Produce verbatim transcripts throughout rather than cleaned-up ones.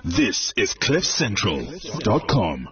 This is cliff central dot com.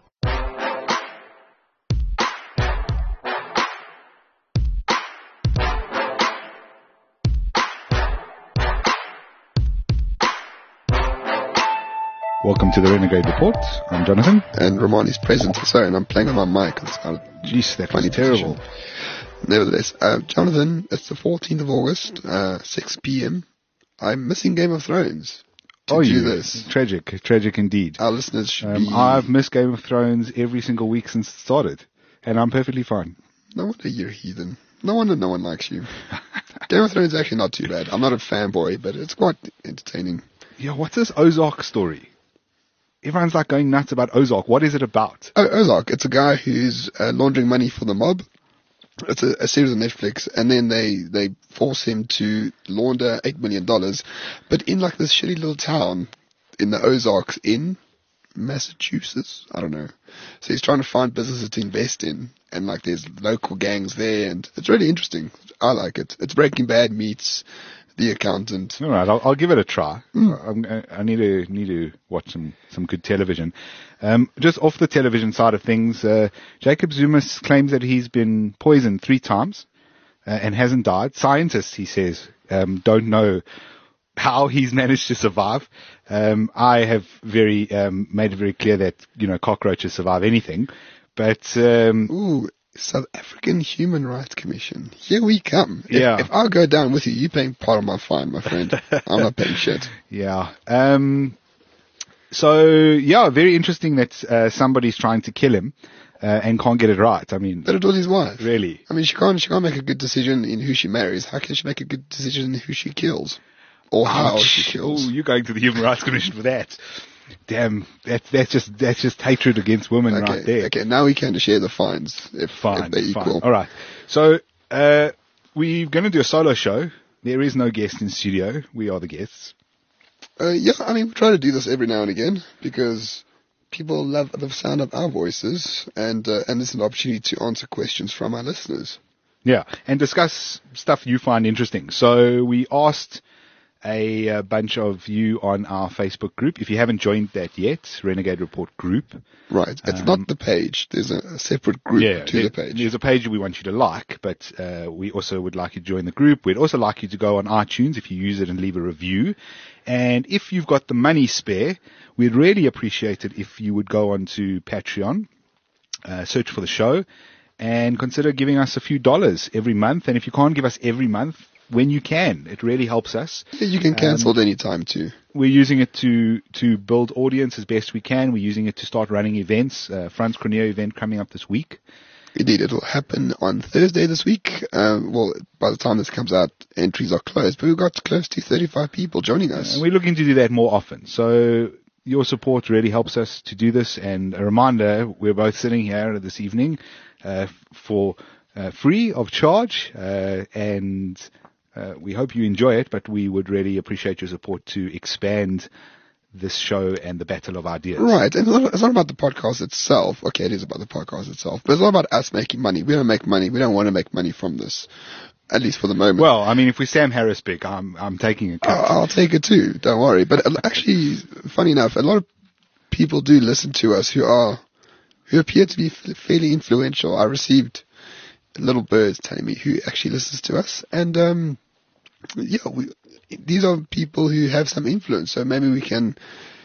Welcome to the Renegade Report. I'm Jonathan. And Roman is present. Sorry, and I'm playing on my mic. It's kind of Jeez, that was terrible. Position. Nevertheless, uh, Jonathan, it's the fourteenth of August, uh, six p.m. I'm missing Game of Thrones. To oh, do you? This. Tragic. Tragic indeed. Our listeners should um, be... I've missed Game of Thrones every single week since it started. And I'm perfectly fine. No wonder you're a heathen. No wonder no one likes you. Game of Thrones is actually not too bad. I'm not a fanboy, but it's quite entertaining. Yeah, what's this Ozark story? Everyone's like going nuts about Ozark. What is it about? Oh, Ozark. It's a guy who's uh, laundering money for the mob. It's a, a series on Netflix, and then they, they force him to launder eight million dollars, but in like this shitty little town in the Ozarks in Massachusetts. I don't know. So he's trying to find businesses to invest in, and like there's local gangs there, and it's really interesting. I like it. It's Breaking Bad meets The Accountant. All right, I'll, I'll give it a try. Mm. I'm, I need to need to watch some, some good television. Um, just off the television side of things, uh, Jacob Zuma claims that he's been poisoned three times uh, and hasn't died. Scientists, he says, um, don't know how he's managed to survive. Um, I have very um, made it very clear that you know cockroaches survive anything, but um, ooh. South African Human Rights Commission. Here we come. If, yeah. if I go down with you, you're paying part of my fine, my friend. I'm not paying shit. Yeah. Um, so, yeah, very interesting that uh, somebody's trying to kill him uh, and can't get it right. I mean... But it was his wife. Really? I mean, she can't, she can't make a good decision in who she marries. How can she make a good decision in who she kills? Or how Ouch. she kills? Oh, you're going to the Human Rights Commission for that. Damn, that's that's just that's just hatred against women okay, right there. Okay, now we can share the fines if, fine, if they're equal. Fine. All right. So uh, we're going to do a solo show. There is no guest in studio. We are the guests. Uh, yeah, I mean, we try to do this every now and again because people love the sound of our voices, and uh, and this is an opportunity to answer questions from our listeners. Yeah, and discuss stuff you find interesting. So we asked a, a bunch of you on our Facebook group. If you haven't joined that yet, Renegade Report group. Right. It's um, not the page. There's a, a separate group yeah, to there, the page. There's a page we want you to like, but uh, we also would like you to join the group. We'd also like you to go on iTunes if you use it and leave a review. And if you've got the money spare, we'd really appreciate it if you would go on to Patreon, uh, search for the show, and consider giving us a few dollars every month. And if you can't give us every month, when you can, it really helps us. Yeah, you can cancel um, at any time too. We're using it to, to build audience as best we can. We're using it to start running events. Uh, Franz Corneo event coming up this week. Indeed, it'll happen on Thursday this week. Um, well, by the time this comes out, entries are closed, but we've got close to thirty-five people joining us. And we're looking to do that more often. So your support really helps us to do this. And a reminder, we're both sitting here this evening uh, for uh, free of charge, uh, and Uh, we hope you enjoy it, but we would really appreciate your support to expand this show and the battle of ideas. Right, and it's not, it's not about the podcast itself. Okay, it is about the podcast itself, but it's not about us making money. We don't make money. We don't want to make money from this, at least for the moment. Well, I mean, if we Sam Harris big, I'm I'm taking a cut. I'll, I'll take it too. Don't worry. But actually, funny enough, a lot of people do listen to us who are who appear to be fairly influential. I received little birds telling me who actually listens to us, and um. Yeah, we, these are people who have some influence, so maybe we can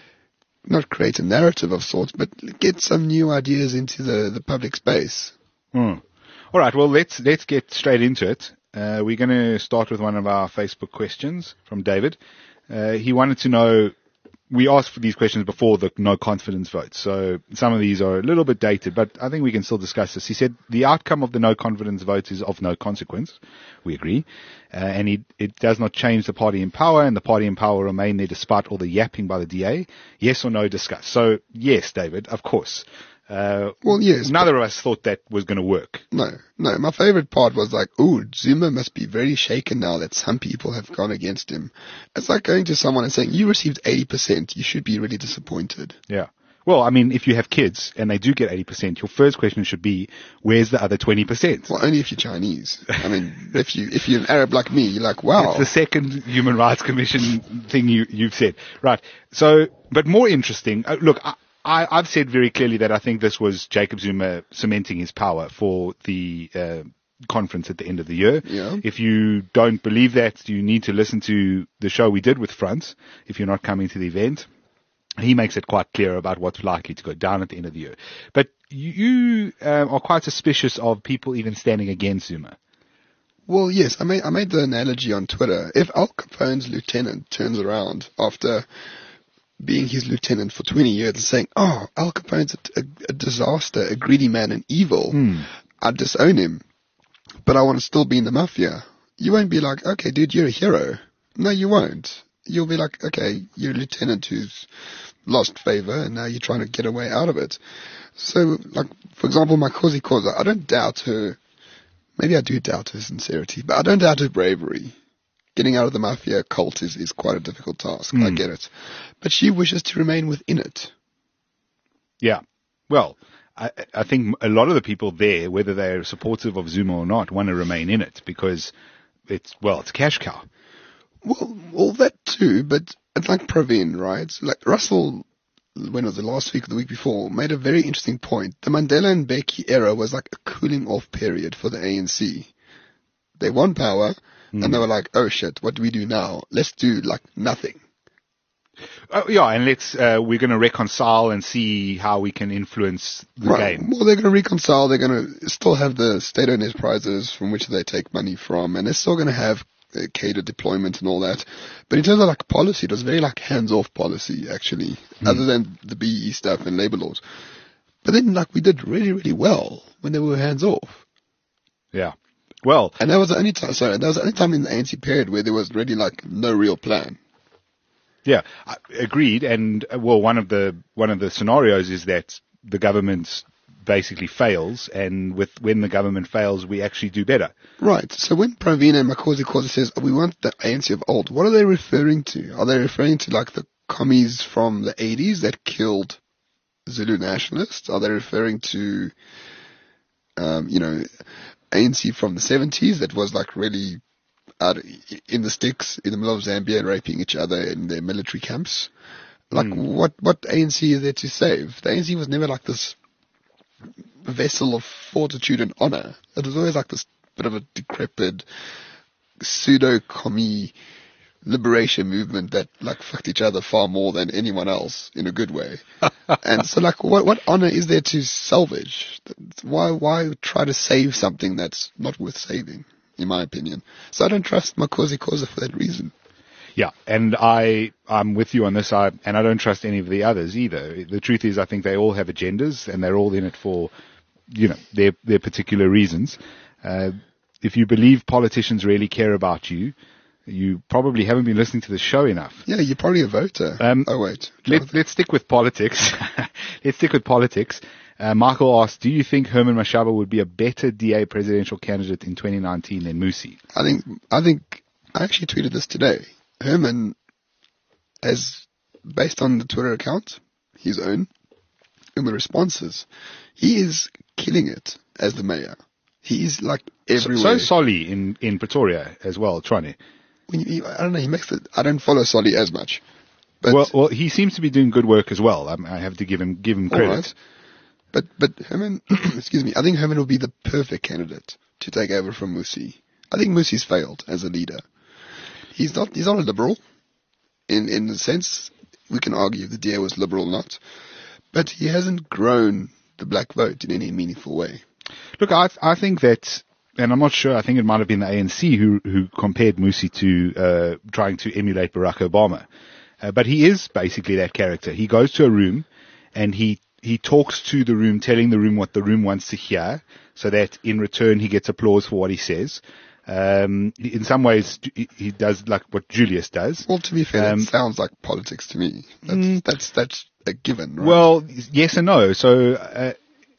not create a narrative of sorts, but get some new ideas into the, the public space. Hmm. All right, well, let's let's get straight into it. Uh, we're going to start with one of our Facebook questions from David. Uh, he wanted to know, we asked for these questions before the no confidence vote, so some of these are a little bit dated, but I think we can still discuss this. He said the outcome of the no confidence vote is of no consequence. We agree. Uh, and he, it does not change the party in power, and the party in power remain there despite all the yapping by the D A. Yes or no, discuss. So, yes, David, of course. Uh, well, yes. Neither of us thought that was going to work. No, no. My favorite part was like, ooh, Zuma must be very shaken now that some people have gone against him. It's like going to someone and saying, you received eighty percent. You should be really disappointed. Yeah. Well, I mean, if you have kids and they do get eighty percent, your first question should be, where's the other twenty percent? Well, only if you're Chinese. I mean, if you if you're an Arab like me, you're like, wow. It's the second Human Rights Commission thing you, you've said. Right. So, but more interesting, uh, look, I, I, I've said very clearly that I think this was Jacob Zuma cementing his power for the uh, conference at the end of the year. Yeah. If you don't believe that, you need to listen to the show we did with Front if you're not coming to the event. He makes it quite clear about what's likely to go down at the end of the year. But you um, are quite suspicious of people even standing against Zuma. Well, yes, I made I made the analogy on Twitter. If Al Capone's lieutenant turns around after being his lieutenant for twenty years and saying, "Oh, Al Capone's a, a, a disaster, a greedy man, and evil," Hmm. I'd disown him, but I want to still be in the mafia. You won't be like, "Okay, dude, you're a hero." No, you won't. You'll be like, "Okay, you're a lieutenant who's lost favor, and now you're trying to get a way out of it." So, like, for example, my Kosi Koza, I don't doubt her. Maybe I do doubt her sincerity, but I don't doubt her bravery. Getting out of the mafia cult is, is quite a difficult task. I Mm. get it. But she wishes to remain within it. Yeah. Well, I, I think a lot of the people there, whether they're supportive of Zuma or not, want to remain in it because it's, well, it's a cash cow. Well, all that too, but it's like Praveen, right? Like Russell, when was it, last week or the week before, made a very interesting point. The Mandela and Mbeki era was like a cooling off period for the A N C. They won power, Mm. and they were like, oh shit, what do we do now? Let's do like nothing. Uh, yeah, and let's, uh, we're going to reconcile and see how we can influence the Right. game. Well, they're going to reconcile. They're going to still have the state-owned enterprises from which they take money from, and they're still going to have uh, catered deployment and all that. But in terms of like policy, it was very like hands-off policy, actually, Hmm. other than the B E stuff and labor laws. But then, like, we did really, really well when they were hands-off. Yeah. Well, And that was the only time, sorry, that was the only time in the A N C period where there was really like no real plan. yeah, I- agreed. And uh, well, one of the, one of the scenarios is that the government basically fails, and with, when the government fails, we actually do better. Right. So when Praveen and Makosi Koza says, we want the A N C of old, what are they referring to? Are they referring to like the commies from the eighties that killed Zulu nationalists? Are they referring to, um, you know, A N C from the seventies that was like really out in the sticks in the middle of Zambia and raping each other in their military camps? Like Mm. what, what A N C is there to save? The A N C was never like this vessel of fortitude and honor. It was always like this bit of a decrepit pseudo-commie liberation movement that like fucked each other far more than anyone else in a good way. And so like what what honor is there to salvage? Why why try to save something that's not worth saving, in my opinion? So I don't trust Makosi Koza for that reason. Yeah, and I, I'm with you on this side, and I don't trust any of the others either. The truth is, I think they all have agendas, and they're all in it for, you know, their their particular reasons. Uh, if you believe politicians really care about you, you probably haven't been listening to the show enough. Yeah, you're probably a voter. Um, oh wait. Let, let's stick with politics. Let's stick with politics. Uh, Michael asked, do you think Herman Mashaba would be a better D A presidential candidate in twenty nineteen than Musi? I think I think I actually tweeted this today. Herman has, based on the Twitter account, his own, and the responses, he is killing it as the mayor. He is like So, everywhere. so Solly in, in Pretoria as well, Trane. When you, I don't know. He makes it. I don't follow Solly as much, but Well, well, he seems to be doing good work as well. I, I have to give him give him all credit. right. But but Herman, excuse me. I think Herman will be the perfect candidate to take over from Musi. I think Musi's failed as a leader. He's not. He's not a liberal. In in the sense, we can argue if the D A was liberal or not, but he hasn't grown the black vote in any meaningful way. Look, I I think that, and I'm not sure. I think it might have been the A N C who who compared Musi to uh, trying to emulate Barack Obama, uh, but he is basically that character. He goes to a room, and he he talks to the room, telling the room what the room wants to hear, so that in return he gets applause for what he says. Um, in some ways, he he does like what Julius does. Well, to be fair, Um, that sounds like politics to me. That's Mm. that's that's a given, right? Well, yes and no. So, uh,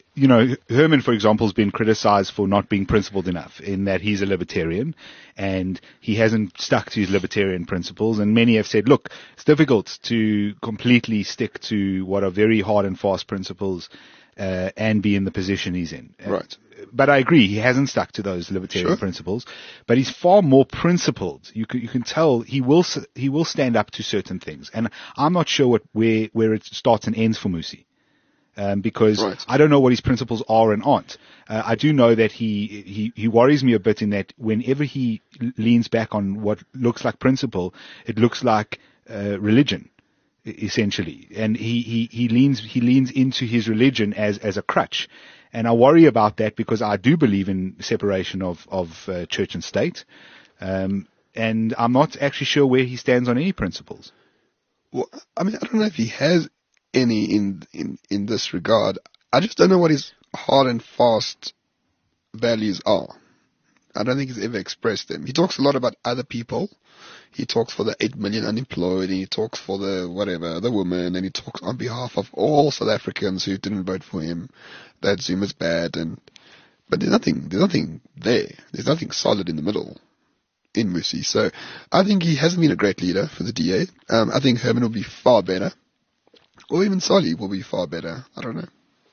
you know, Herman, for example, has been criticized for not being principled enough in that he's a libertarian and he hasn't stuck to his libertarian principles. And many have said, look, it's difficult to completely stick to what are very hard and fast principles uh, and be in the position he's in. Right. But I agree, he hasn't stuck to those libertarian Sure. principles, but he's far more principled. You can, you can tell he will, s- he will stand up to certain things. And I'm not sure what, where, where it starts and ends for Musi. Um, because Right. I don't know what his principles are and aren't. Uh, I do know that he, he, he worries me a bit in that whenever he leans back on what looks like principle, it looks like, uh, religion, e- essentially. And he, he, he leans, he leans into his religion as, as a crutch. And I worry about that because I do believe in separation of, of, uh, church and state. Um, and I'm not actually sure where he stands on any principles. Well, I mean, I don't know if he has any in, in, in this regard. I just don't know what his hard and fast values are. I don't think he's ever expressed them. He talks a lot about other people. He talks for the eight million unemployed, and he talks for the whatever, the woman, and he talks on behalf of all South Africans who didn't vote for him, that Zuma's bad, and, but there's nothing, there's nothing there. There's nothing solid in the middle in Musi. So I think he hasn't been a great leader for the D A. Um, I think Herman will be far better. Or even Solly will be far better. I don't know.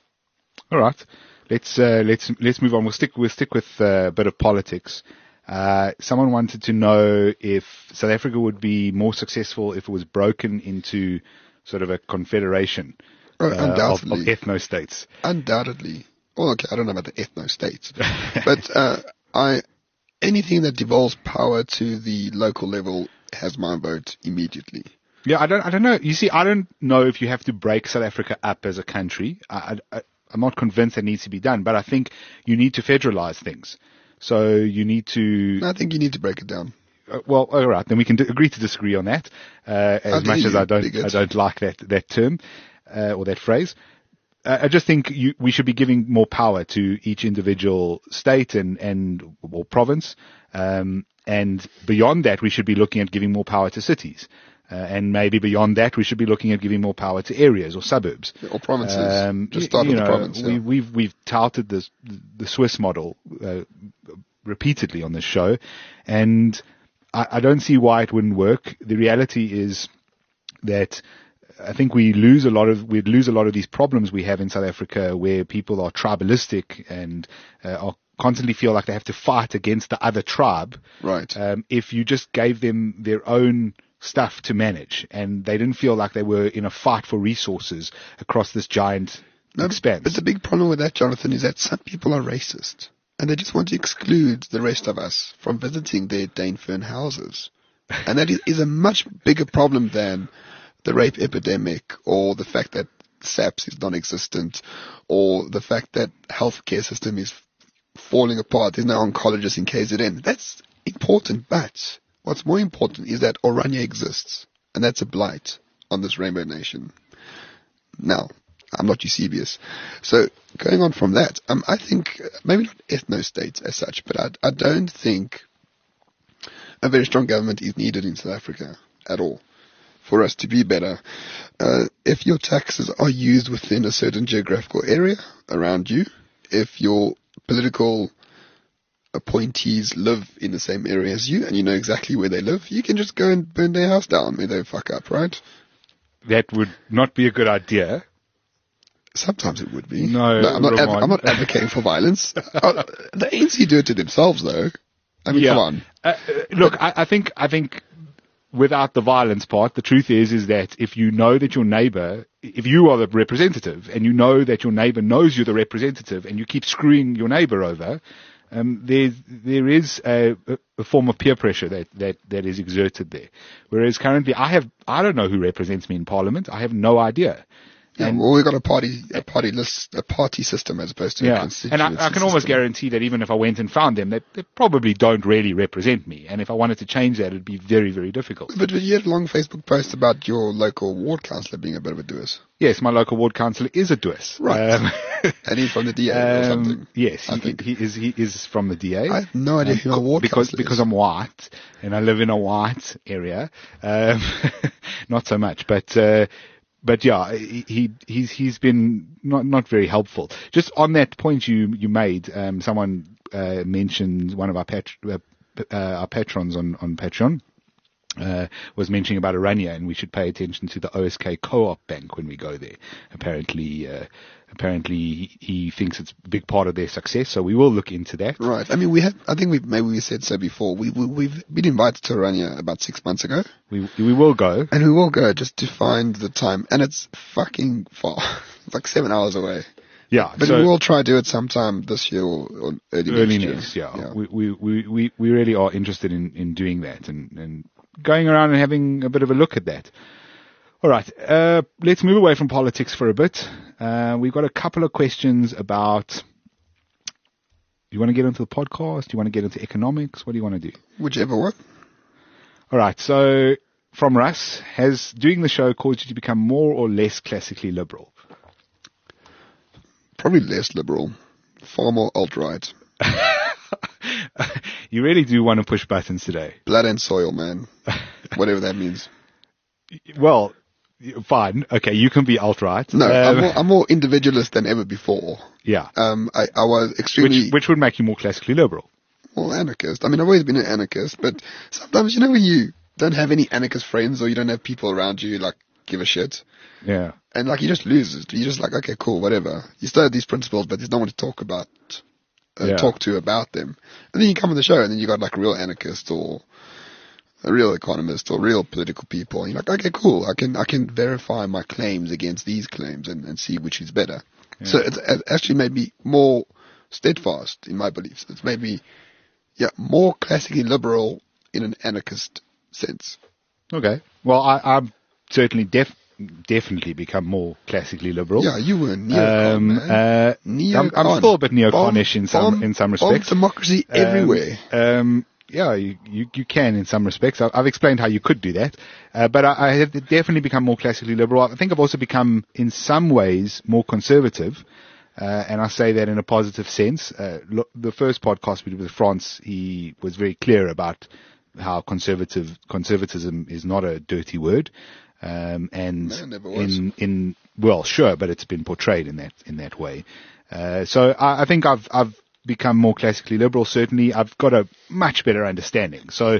All right, let's uh, let's let's move on. We'll stick we'll stick with uh, a bit of politics. Uh, someone wanted to know if South Africa would be more successful if it was broken into sort of a confederation Oh, uh, of, undoubtedly. of ethno-states. Undoubtedly. Well, okay, I don't know about the ethno-states. but uh, I anything that devolves power to the local level has my vote immediately. Yeah, I don't I don't know. You see, I don't know if you have to break South Africa up as a country. I, I, I'm not convinced that needs to be done, but I think you need to federalize things. So you need to. I think you need to break it down. Uh, well, all right, then we can d- agree to disagree on that. Uh, as How much dare as you, I don't, bigot. I don't like that that term uh, or that phrase. Uh, I just think you, we should be giving more power to each individual state and and or province, um, and beyond that, we should be looking at giving more power to cities. Uh, and maybe beyond that, we should be looking at giving more power to areas or suburbs. Or provinces. Um, Just y- start you with know, the province. we, Yeah. We've we've touted this the Swiss model uh, repeatedly on this show, and I, I don't see why it wouldn't work. The reality is that I think we lose a lot of we lose a lot of these problems we have in South Africa, where people are tribalistic and uh, are constantly feel like they have to fight against the other tribe. Right. Um, if you just gave them their own stuff to manage, and they didn't feel like they were in a fight for resources across this giant No, expanse. But the big problem with that, Jonathan, is that some people are racist. And they just want to exclude the rest of us from visiting their Danefern houses. And that is, is a much bigger problem than the rape epidemic, or the fact that SAPS is non-existent, or the fact that healthcare system is falling apart. There's no oncologists in K Z N. That's important, but what's more important is that Oranje exists, and that's a blight on this rainbow nation. Now, I'm not Eusebius. So, going on from that, um, I think, uh, maybe not ethno-states as such, but I, I don't think a very strong government is needed in South Africa at all for us to be better. Uh, if your taxes are used within a certain geographical area around you, if your political appointees live in the same area as you and you know exactly where they live, you can just go and burn their house down where they fuck up, right? That would not be a good idea. Sometimes it would be. No, I'm not. Adv- Ramon. I'm not advocating for violence. uh, the A N C do it to themselves, though. I mean, Yeah. come on. Uh, uh, look, I, I think I think without the violence part, the truth is is that if you know that your neighbor, if you are the representative and you know that your neighbor knows you're the representative, and you keep screwing your neighbor over, um, there there is a, a form of peer pressure that, that, that is exerted there. Whereas currently, I have I don't know who represents me in Parliament. I have no idea. Yeah, And- well, we've got a party, a party list, a party system as opposed to a Yeah, constituency and I, I can almost system. guarantee that even if I went and found them, they, they probably don't really represent me. And if I wanted to change that, it'd be very, very difficult. But you had a long Facebook post about your local ward councillor being a bit of a doers. Yes, my local ward councillor is a D U S. Right. Um, And he's from the D A or um, something. yes, I he, think. he is. He is from the D A. I have no idea who my ward because councillor because is. I'm white and I live in a white area. Um, not so much, but uh, but yeah, he, he he's he's been not not very helpful. Just on that point you you made, um, someone uh, mentioned one of our pat- uh, uh, our patrons on on Patreon. Uh, was mentioning about Orania, and we should pay attention to the O S K Co-op Bank when we go there. Apparently, uh, apparently he, he thinks it's a big part of their success, so we will look into that. Right. I mean, we had. I think we maybe we said so before. We, we we've been invited to Orania about six months ago, We we will go. and we will go just to find the time. And it's fucking far. It's like seven hours away. Yeah, But so we will try to do it sometime this year or, or early, early next year. next, yeah. We, we we we we really are interested in in doing that and and going around and having a bit of a look at that. All right, uh, let's move away from politics for a bit. Uh, we've got a couple of questions about. Do you want to get into the podcast? Do you want to get into economics? What do you want to do? Whichever one. All right. So from Russ, has doing the show caused you to become more or less classically liberal? Probably less liberal. Far more alt-right. You really do want to push buttons today. Blood and soil, man. Whatever that means. Well, fine. Okay, you can be alt-right. No, I'm, Um, more, I'm more individualist than ever before. yeah. Um, I, I was extremely Which which would make you more classically liberal. well anarchist. I mean, I've always been an anarchist, but sometimes, you know, when you don't have any anarchist friends or you don't have people around you like give a shit, Yeah. and like you just lose it. You're just like, okay, cool, whatever. You still have these principles, but there's no one to talk about, uh, Yeah. talk to about them. And then you come on the show, and then you got like a real anarchist or a real economist or real political people, and you're like, okay, cool. I can I can verify my claims against these claims and, and see which is better. So it's, it actually made me more steadfast in my beliefs. It's made me, yeah, more classically liberal in an anarchist sense. Okay. Well, I, I've certainly def- definitely become more classically liberal. Yeah, you were neocon, Um, man. uh, Neocon. I'm, I'm still a bit neoconish Bomb- in some bomb- in some bomb respects. democracy Um, everywhere. Um, yeah, you, you you can in some respects. I- I've explained how you could do that, uh, but I, I have definitely become more classically liberal. I think I've also become, in some ways, more conservative, uh, and I say that in a positive sense. Uh, look, the first podcast we did with France, he was very clear about how conservative conservatism is not a dirty word, um, and No, it never was. in in well, sure, but it's been portrayed in that in that way. Uh, so I, I think I've I've become more classically liberal. Certainly, I've got a much better understanding. So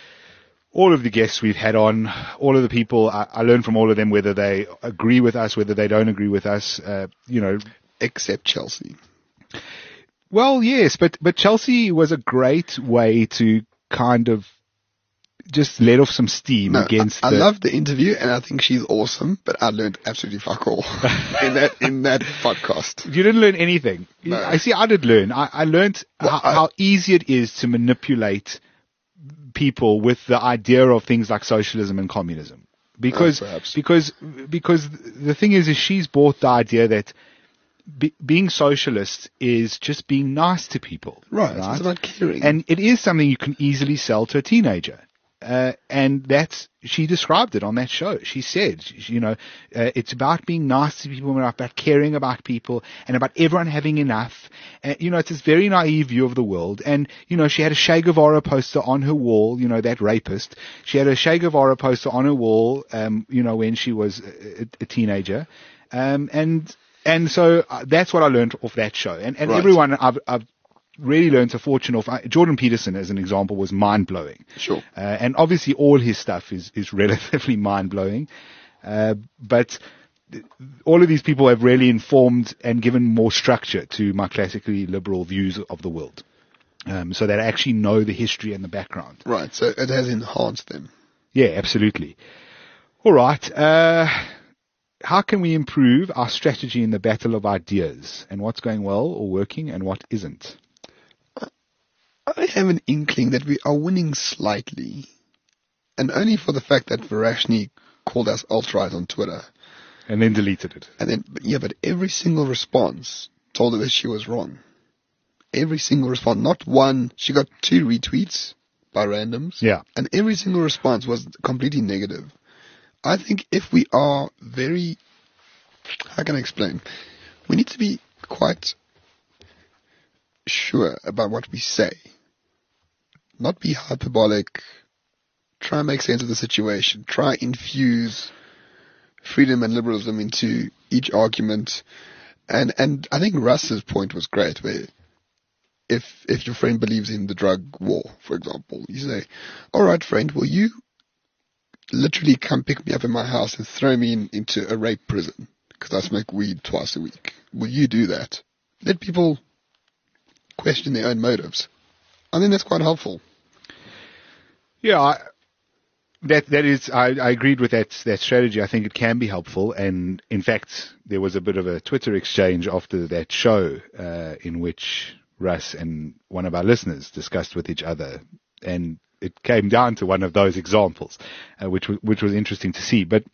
all of the guests we've had on, all of the people, I, I learn from all of them whether they agree with us, whether they don't agree with us. Uh, you know, Except Chelsea. well, yes, but but Chelsea was a great way to kind of just let off some steam No, against. I, I the, love the interview, and I think she's awesome, but I learned absolutely fuck all in that in that podcast. You didn't learn anything. No. I see. I did learn. I, I learned Well, how, I- how easy it is to manipulate people with the idea of things like socialism and communism. Because Oh, perhaps. because because the thing is, is she's bought the idea that be, being socialist is just being nice to people. Right, it's about caring. And it is something you can easily sell to a teenager. Uh, and that's, she described it on that show. She said, you know, uh, it's about being nice to people, about caring about people, and about everyone having enough. Uh, you know, it's this very naive view of the world. And, you know, she had a Che Guevara poster on her wall, you know, that rapist. She had a Che Guevara poster on her wall, um, you know, when she was a, a teenager. Um, and, and so uh, that's what I learned off that show. And, and Right. everyone I've, I've really learned a fortune off. Uh, Jordan Peterson, as an example, was mind blowing. Sure. Uh, and obviously all his stuff is, is relatively mind blowing. Uh, but th- all of these people have really informed and given more structure to my classically liberal views of the world. Um, so that I actually know the history and the background. Right, so it has enhanced them. Yeah, absolutely. All right. Uh, how can we improve our strategy in the battle of ideas, and what's going well or working and what isn't? I have an inkling that we are winning slightly, and only for the fact that Varashny called us alt-right on Twitter. And then deleted it. And then, but yeah, but every single response told her that she was wrong. Every single response, not one. She got two retweets by randoms. Yeah. And every single response was completely negative. I think if we are very, how can I explain? We need to be quite sure about what we say. Not be hyperbolic. Try and make sense of the situation. Try infuse freedom and liberalism into each argument. And, and I think Russ's point was great, where if, if your friend believes in the drug war, for example, you say, all right, friend, will you literally come pick me up in my house and throw me in, into a rape prison because I smoke weed twice a week? Will you do that? Let people question their own motives. I think that's quite helpful. Yeah, I, that that is. I, I agreed with that that strategy. I think it can be helpful, and in fact, there was a bit of a Twitter exchange after that show uh, in which Russ and one of our listeners discussed with each other, and it came down to one of those examples, uh, which was which was interesting to see. But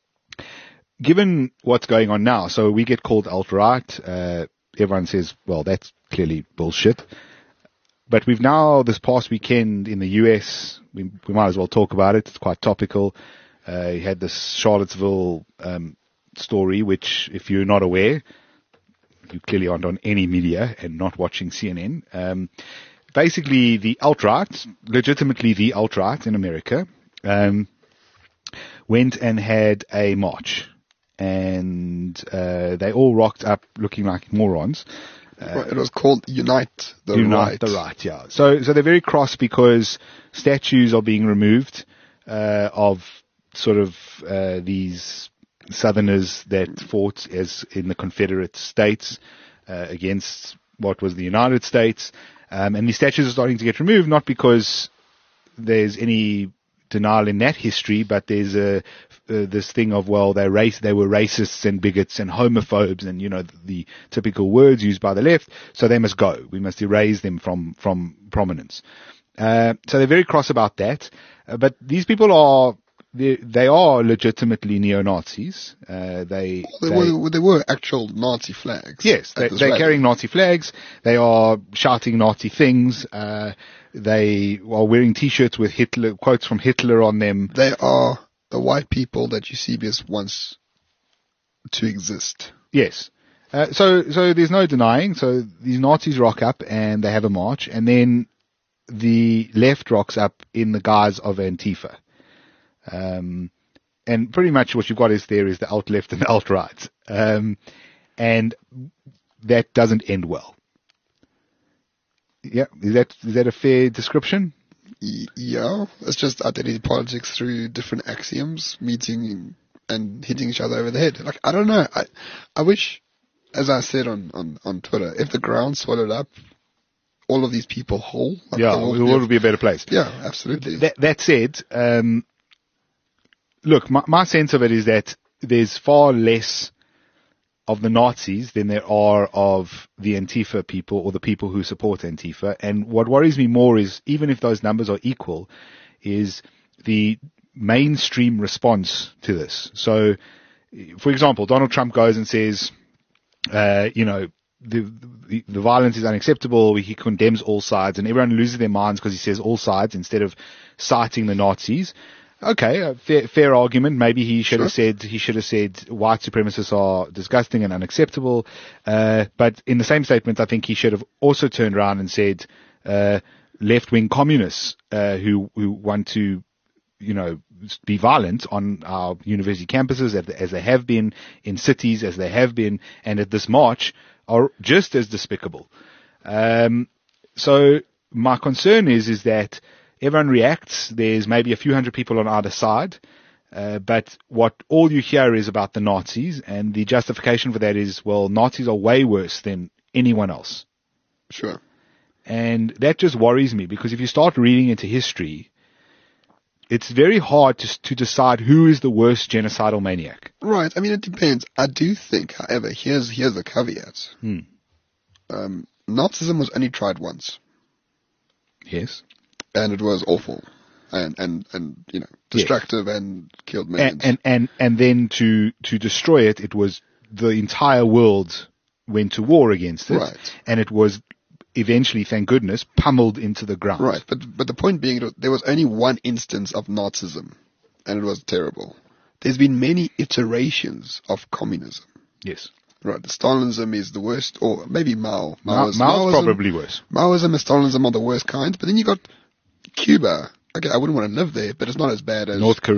given what's going on now, so we get called alt-right. Uh, everyone says, well, that's clearly bullshit. But we've now, this past weekend in the U S, we, we might as well talk about it. It's quite topical. Uh, you had this Charlottesville um, story, which, if you're not aware, you clearly aren't on any media and not watching C N N. Um, basically, the alt-right, legitimately the alt-right in America, um, went and had a march. And uh, they all rocked up looking like morons. Uh, it was called Unite the Unite Right. the Right, yeah. So, so they're very cross because statues are being removed uh, of sort of uh, these Southerners that fought as in the Confederate States uh, against what was the United States, um, and these statues are starting to get removed, not because there's any denial in that history, but there's a uh, this thing of, well, they race, they were racists and bigots and homophobes, and you know the, the typical words used by the left. So they must go. We must erase them from from prominence. Uh, so they're very cross about that. Uh, but these people are they, they are legitimately neo-Nazis. Uh, they They, they, were, they were actual Nazi flags. Yes, they, at this they're rally. carrying Nazi flags. They are shouting Nazi things. Uh, they are wearing T-shirts with Hitler quotes from Hitler on them. They are the white people that Eusebius wants to exist. Yes. Uh, so, so there's no denying. So these Nazis rock up and they have a march, and then the left rocks up in the guise of Antifa. Um, and pretty much what you've got is there is the alt-left and the alt-right. Um, and that doesn't end well. Yeah, is that is that a fair description? Y- yeah, it's just identity politics through different axioms, meeting and hitting each other over the head. Like, I don't know. I I wish, as I said on, on, on Twitter, if the ground swallowed up all of these people whole. Like Yeah, the the world would be a better place. Yeah, absolutely. That, that said, um, look, my, my sense of it is that there's far less of the Nazis than there are of the Antifa people or the people who support Antifa. And what worries me more is, even if those numbers are equal, is the mainstream response to this. So, for example, Donald Trump goes and says, uh, you know, the, the the violence is unacceptable. He condemns all sides, and everyone loses their minds because he says all sides instead of citing the Nazis. Okay, a fair, fair argument. Maybe he should Sure. have said he should have said white supremacists are disgusting and unacceptable. Uh, but in the same statement, I think he should have also turned around and said uh, left-wing communists uh, who who want to, you know, be violent on our university campuses as, as they have been in cities, as they have been, and at this march are just as despicable. Um, so my concern is is that everyone reacts. There's maybe a few hundred people on either side, uh, but what all you hear is about the Nazis, and the justification for that is, well, Nazis are way worse than anyone else. Sure. And that just worries me, because if you start reading into history, it's very hard to, to decide who is the worst genocidal maniac. Right. I mean, it depends. I do think, however, here's here's the caveat. Hmm. Um, Nazism was only tried once, Yes. and it was awful, and and and you know, destructive, and killed millions. And, and, and, and then to, to destroy it, it was the entire world went to war against it. Right. And it was eventually, thank goodness, pummeled into the ground. Right, but but the point being, it was- there was only one instance of Nazism, and it was terrible. There's been many iterations of communism. Yes. Right, Stalinism is the worst, or maybe Mao. Mao, Maoism, Mao's Maoism- probably worse. Maoism and Stalinism are the worst kind, but then you got Cuba. Okay, I wouldn't want to live there, but it's not as bad as North Korea?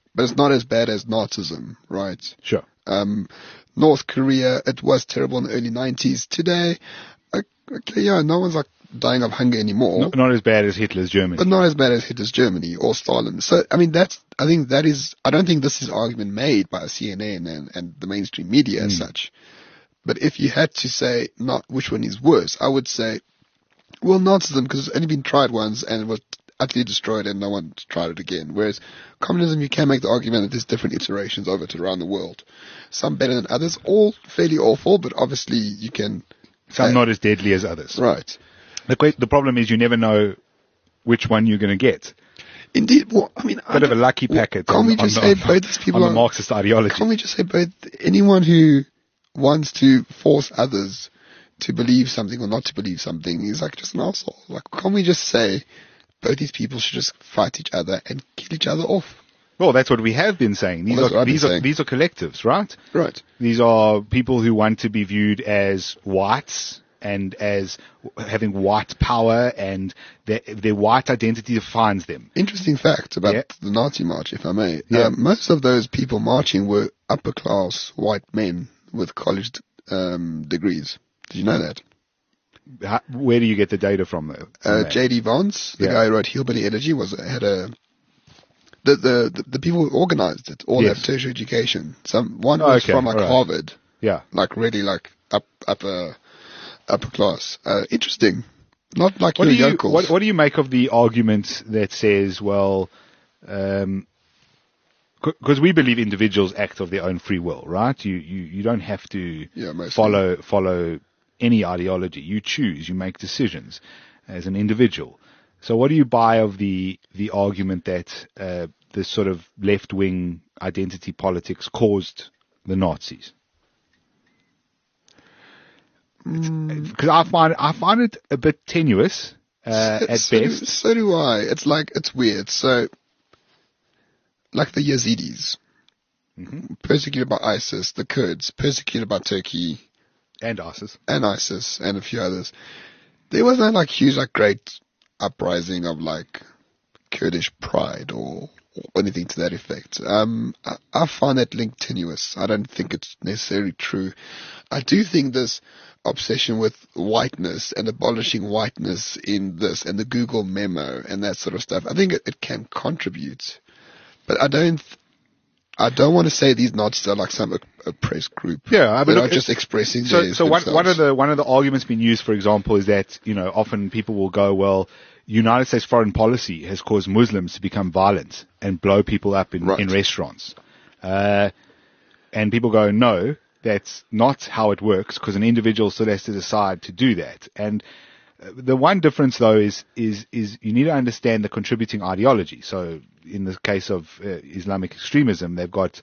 but it's not as bad as Nazism, right? Sure. Um, North Korea, it was terrible in the early nineties. Today, okay, yeah, no one's like dying of hunger anymore. Not, not as bad as Hitler's Germany. But not as bad as Hitler's Germany or Stalin. So, I mean, that's, I think that is, I don't think this is an argument made by C N N and, and the mainstream media as Mm. such. But if you had to say not which one is worse, I would say, well, Nazism, because it's only been tried once and it was utterly destroyed and no one tried it again. Whereas communism, you can make the argument that there's different iterations of it around the world. Some better than others, all fairly awful, but obviously you can... Some uh, not as deadly as others. Right. The, que- the problem is you never know which one you're going to get. Indeed. Well, I mean... I Bit of a don't- lucky well, packet Can't on, we on just the, say on, both these people on the are... Marxist ideology. Can't we just say both, anyone who wants to force others to believe something or not to believe something is like just an arsehole? Like, can't we just say both these people should just fight each other and kill each other off? Well, that's what we have been saying. These Well, that's what are I've been these are saying. these are collectives, right? Right. These are people who want to be viewed as whites and as having white power, and their, their white identity defines them. Interesting fact about Yeah. the Nazi march, if I may. Yeah. Um, most of those people marching were upper class white men with college um, degrees. Did you know that? How, where do you get the data from, though? from Uh, that? J D Vance, the Yeah. guy who wrote Hillbilly Elegy, was had a the the the, the people who organized it all Yes. have tertiary education. Some one Oh, was okay, from like all right. Harvard, Yeah. like really like up upper upper class. Uh, interesting. Not like What your do you yokels. what, what do you make of the argument that says, well, um, because we believe individuals act of their own free will, right? You you, you don't have to Yeah, mostly. follow follow any ideology. You choose. You make decisions as an individual. So, what do you buy of the the argument that uh, this sort of left wing identity politics caused the Nazis? Because I find I find it a bit tenuous uh, so, at so do, best. so do I. It's like it's weird. So, like the Yazidis, Mm-hmm. persecuted by ISIS, the Kurds persecuted by Turkey And ISIS. and ISIS and a few others. There was no like huge, like great uprising of like Kurdish pride or, or anything to that effect. Um, I, I find that link tenuous. I don't think it's necessarily true. I do think this obsession with whiteness and abolishing whiteness in this and the Google memo and that sort of stuff, I think it, it can contribute. But I don't, I don't want to say these Nazis are like some oppressed group. Yeah, I mean, that look, are just it- expressing So, their, so one, one of themselves. the one of the arguments being used, for example, is that you know often people will go, well, United States foreign policy has caused Muslims to become violent and blow people up in, Right. in restaurants, uh, and people go, no, that's not how it works because an individual still has to decide to do that. And uh, the one difference, though, is is is you need to understand the contributing ideology. So, in the case of uh, Islamic extremism, they've got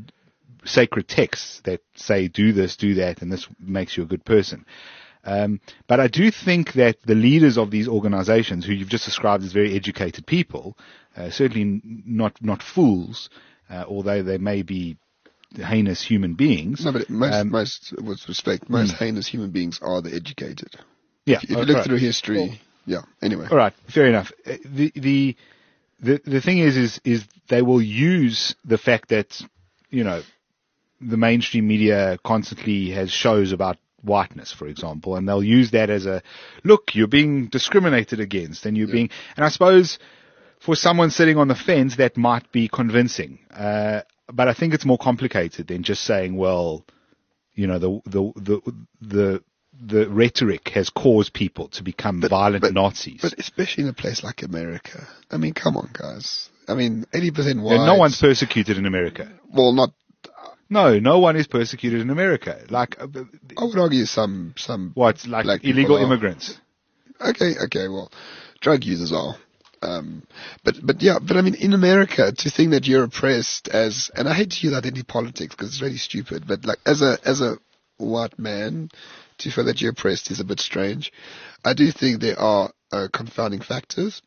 sacred texts that say do this, do that, and this makes you a good person. Um, but I do think that the leaders of these organizations, who you've just described as very educated people, uh, certainly n- not not fools, uh, although they may be heinous human beings. No, but most, Um, most, with respect, most Hmm. heinous human beings are the educated. Yeah, If you oh, look right. through history, yeah. Anyway, All right, fair enough. Uh, The the the the thing is, is is they will use the fact that you know the mainstream media constantly has shows about whiteness, for example, and they'll use that as a look. You're being discriminated against, and you're being. And I suppose for someone sitting on the fence, that might be convincing. Uh, but I think it's more complicated than just saying, well, you know, the the the the the rhetoric has caused people to become violent but- Nazis. but especially in a place like America. I mean, come on, guys. I mean, eighty percent white. Yeah, no one's persecuted in America. well, not. No, no one is persecuted in America. Like, uh, I would argue some some. what, like black people illegal are. immigrants? Okay, okay. Well, drug users are. Um, but but yeah, but I mean, in America, to think that you're oppressed as, and I hate to use identity politics because it's really stupid. But like as a as a white man, to feel that you're oppressed is a bit strange. I do think there are uh, confounding factors.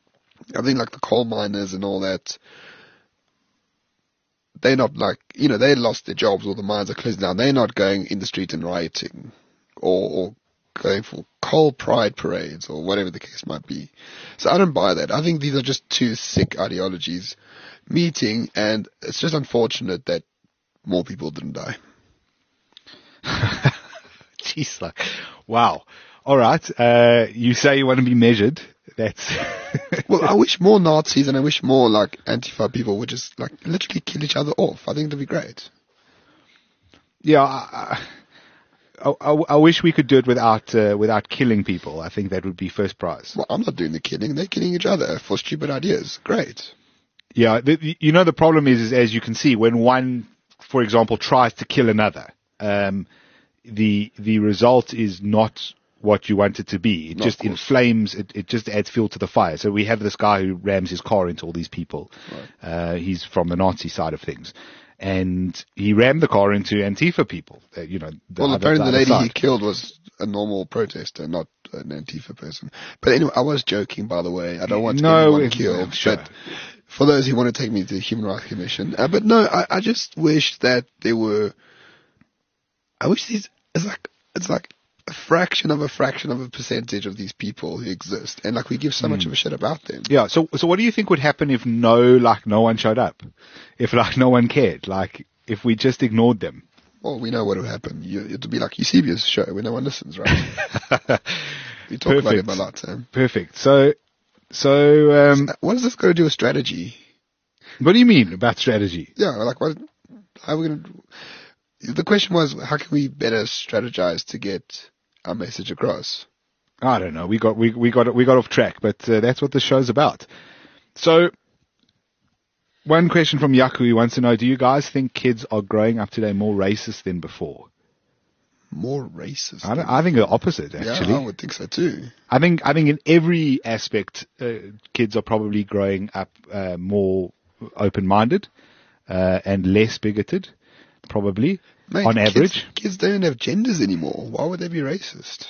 I think like the coal miners and all that. They're not like, you know, they lost their jobs or the mines are closing down. They're not going in the street and rioting or, or going for coal pride parades or whatever the case might be. So I don't buy that. I think these are just two sick ideologies meeting, and it's just unfortunate that more people didn't die. Jeez, like, wow. All right. Uh, you say you want to be measured. That's well, I wish more Nazis and I wish more like Antifa people would just like literally kill each other off. I think that'd be great. Yeah. I, I, I, I wish we could do it without uh, without killing people. I think that would be first prize. Well, I'm not doing the killing. They're killing each other for stupid ideas. Great. Yeah. The, you know, the problem is, is, as you can see, when one, for example, tries to kill another, um, the the result is not what you want it to be. It No, just of course. inflames, it, it just adds fuel to the fire. So we have this guy who rams his car into all these people. Right. Uh, he's from the Nazi side of things. And he rammed the car into Antifa people. Uh, you know, the Well, other- apparently the other lady side. he killed was a normal protester, not an Antifa person. But anyway, I was joking, by the way. I don't want No, anyone it- killed. sure. But for those who want to take me to the Human Rights Commission. Uh, but no, I, I just wish that there were, I wish these, it's like, it's like a fraction of a fraction of a percentage of these people who exist. And like we give so much of a shit about them. Yeah. So, so what do you think would happen if no, like, no one showed up? If, like, no one cared? Like, if we just ignored them? Well, we know what will happen. You, it'll be like Eusebius' show where no one listens, right? We talk about Perfect. him a lot, Sam. Perfect. So, so, um, What does this got to do with strategy? what do you mean about strategy? Yeah, like what? How are we gonna? The question was, how can we better strategize to get our message across? I don't know. We got we we got we got off track, but uh, that's what the show's about. So, one question from Yaku, he wants to know: do you guys think kids are growing up today more racist than before? More racist? I, don't, I think the opposite. Actually, yeah, I would think so too. I think I think in every aspect, uh, kids are probably growing up uh, more open-minded uh, and less bigoted, probably Mate, on kids, average. kids don't have genders anymore. Why would they be racist?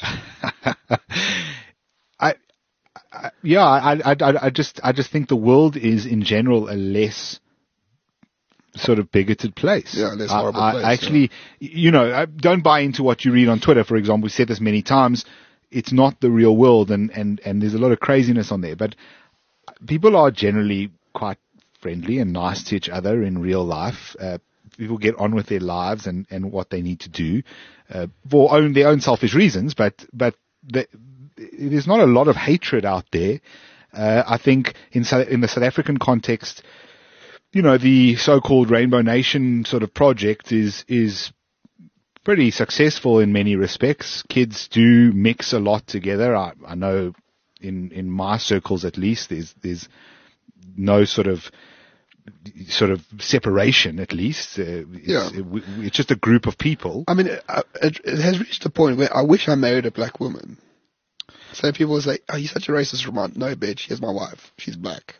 I, I yeah, I, I, I, I just I just think the world is in general a less sort of bigoted place. Yeah, less I- horrible I, place, Actually, you know, I don't buy into what you read on Twitter, for example. We've said this many times. It's not the real world, and, and, and there's a lot of craziness on there. But people are generally quite friendly and nice to each other in real life. Uh, people get on with their lives and, and what they need to do uh, for own their own selfish reasons. But but the, there's not a lot of hatred out there. Uh, I think in South, in the South African context, you know, the so-called Rainbow Nation sort of project is is pretty successful in many respects. Kids do mix a lot together. I, I know in in my circles at least, there's there's no sort of sort of separation. At least, uh, it's, Yeah. it, we- it's just a group of people. I mean, it, it, it has reached a point where I wish I married a black woman. So people will say, "Oh, you're such a racist, Ramon." No, bitch. Here's my wife. She's black.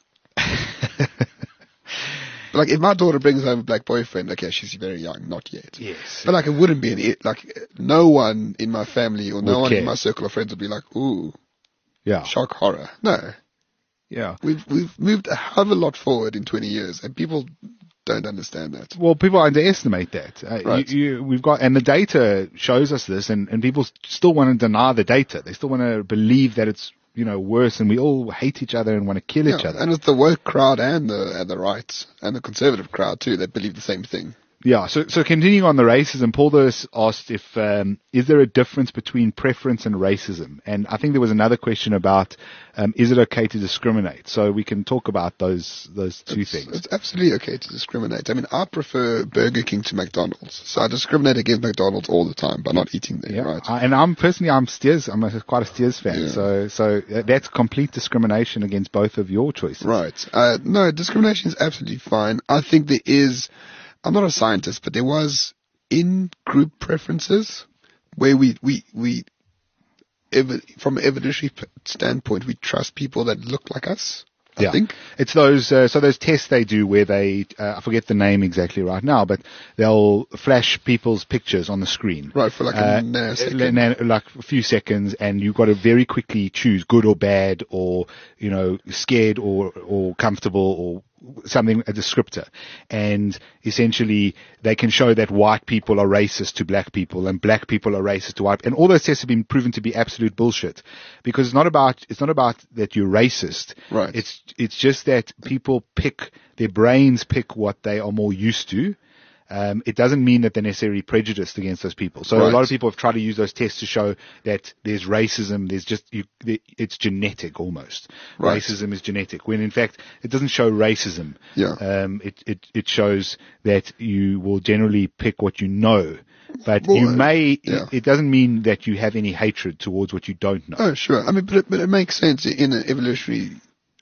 But like, if my daughter brings home a black boyfriend, okay, she's very young, not yet. Yes. But like, it wouldn't be an, like, no one in my family or no Would one care. in my circle of friends would be like, "Ooh, Yeah. shock horror." No, Yeah. we've we've moved a hell of a lot forward in twenty years, and people don't understand that. Well, people underestimate that. Uh, Right. you, you, we've got, and the data shows us this, and, and people still want to deny the data. They still want to believe that it's, you know, worse, and we all hate each other and want to kill each Yeah, other. and it's the woke crowd and the and the right and the conservative crowd too that believe the same thing. Yeah. So, so continuing on the racism, Paul Lewis asked if um, is there a difference between preference and racism? And I think there was another question about um, is it okay to discriminate? So we can talk about those those two It's, things. it's absolutely okay to discriminate. I mean, I prefer Burger King to McDonald's, so I discriminate against McDonald's all the time by not eating there. Yeah, Right? I, and I'm personally I'm Steers. I'm a, quite a Steers fan, Yeah. so so uh, that's complete discrimination against both of your choices. Right. Uh, no, discrimination is absolutely fine. I think there is, I'm not a scientist, but there was in-group preferences where we, we, we, ev- from an evidentiary p- standpoint, we trust people that look like us, I Yeah, think. it's those uh, so those tests they do where they uh, I forget the name exactly right now, but they'll flash people's pictures on the screen. Right, for like a Uh, nanosecond. na- like a few seconds, and you've got to very quickly choose good or bad, or you know, scared or or comfortable, or something, a descriptor, and essentially they can show that white people are racist to black people and black people are racist to white, and all those tests have been proven to be absolute bullshit, because it's not about, it's not about that you're racist. Right. It's, it's just that people pick, their brains pick what they are more used to. Um, it doesn't mean that they're necessarily prejudiced against those people. So Right. a lot of people have tried to use those tests to show that there's racism. There's just, you, it's genetic almost. Right. Racism is genetic, when in fact it doesn't show racism. Yeah. Um, it, it, it shows that you will generally pick what you know, but Well, you may, yeah. it doesn't mean that you have any hatred towards what you don't know. Oh, sure. I mean, but it, but it makes sense in an evolutionary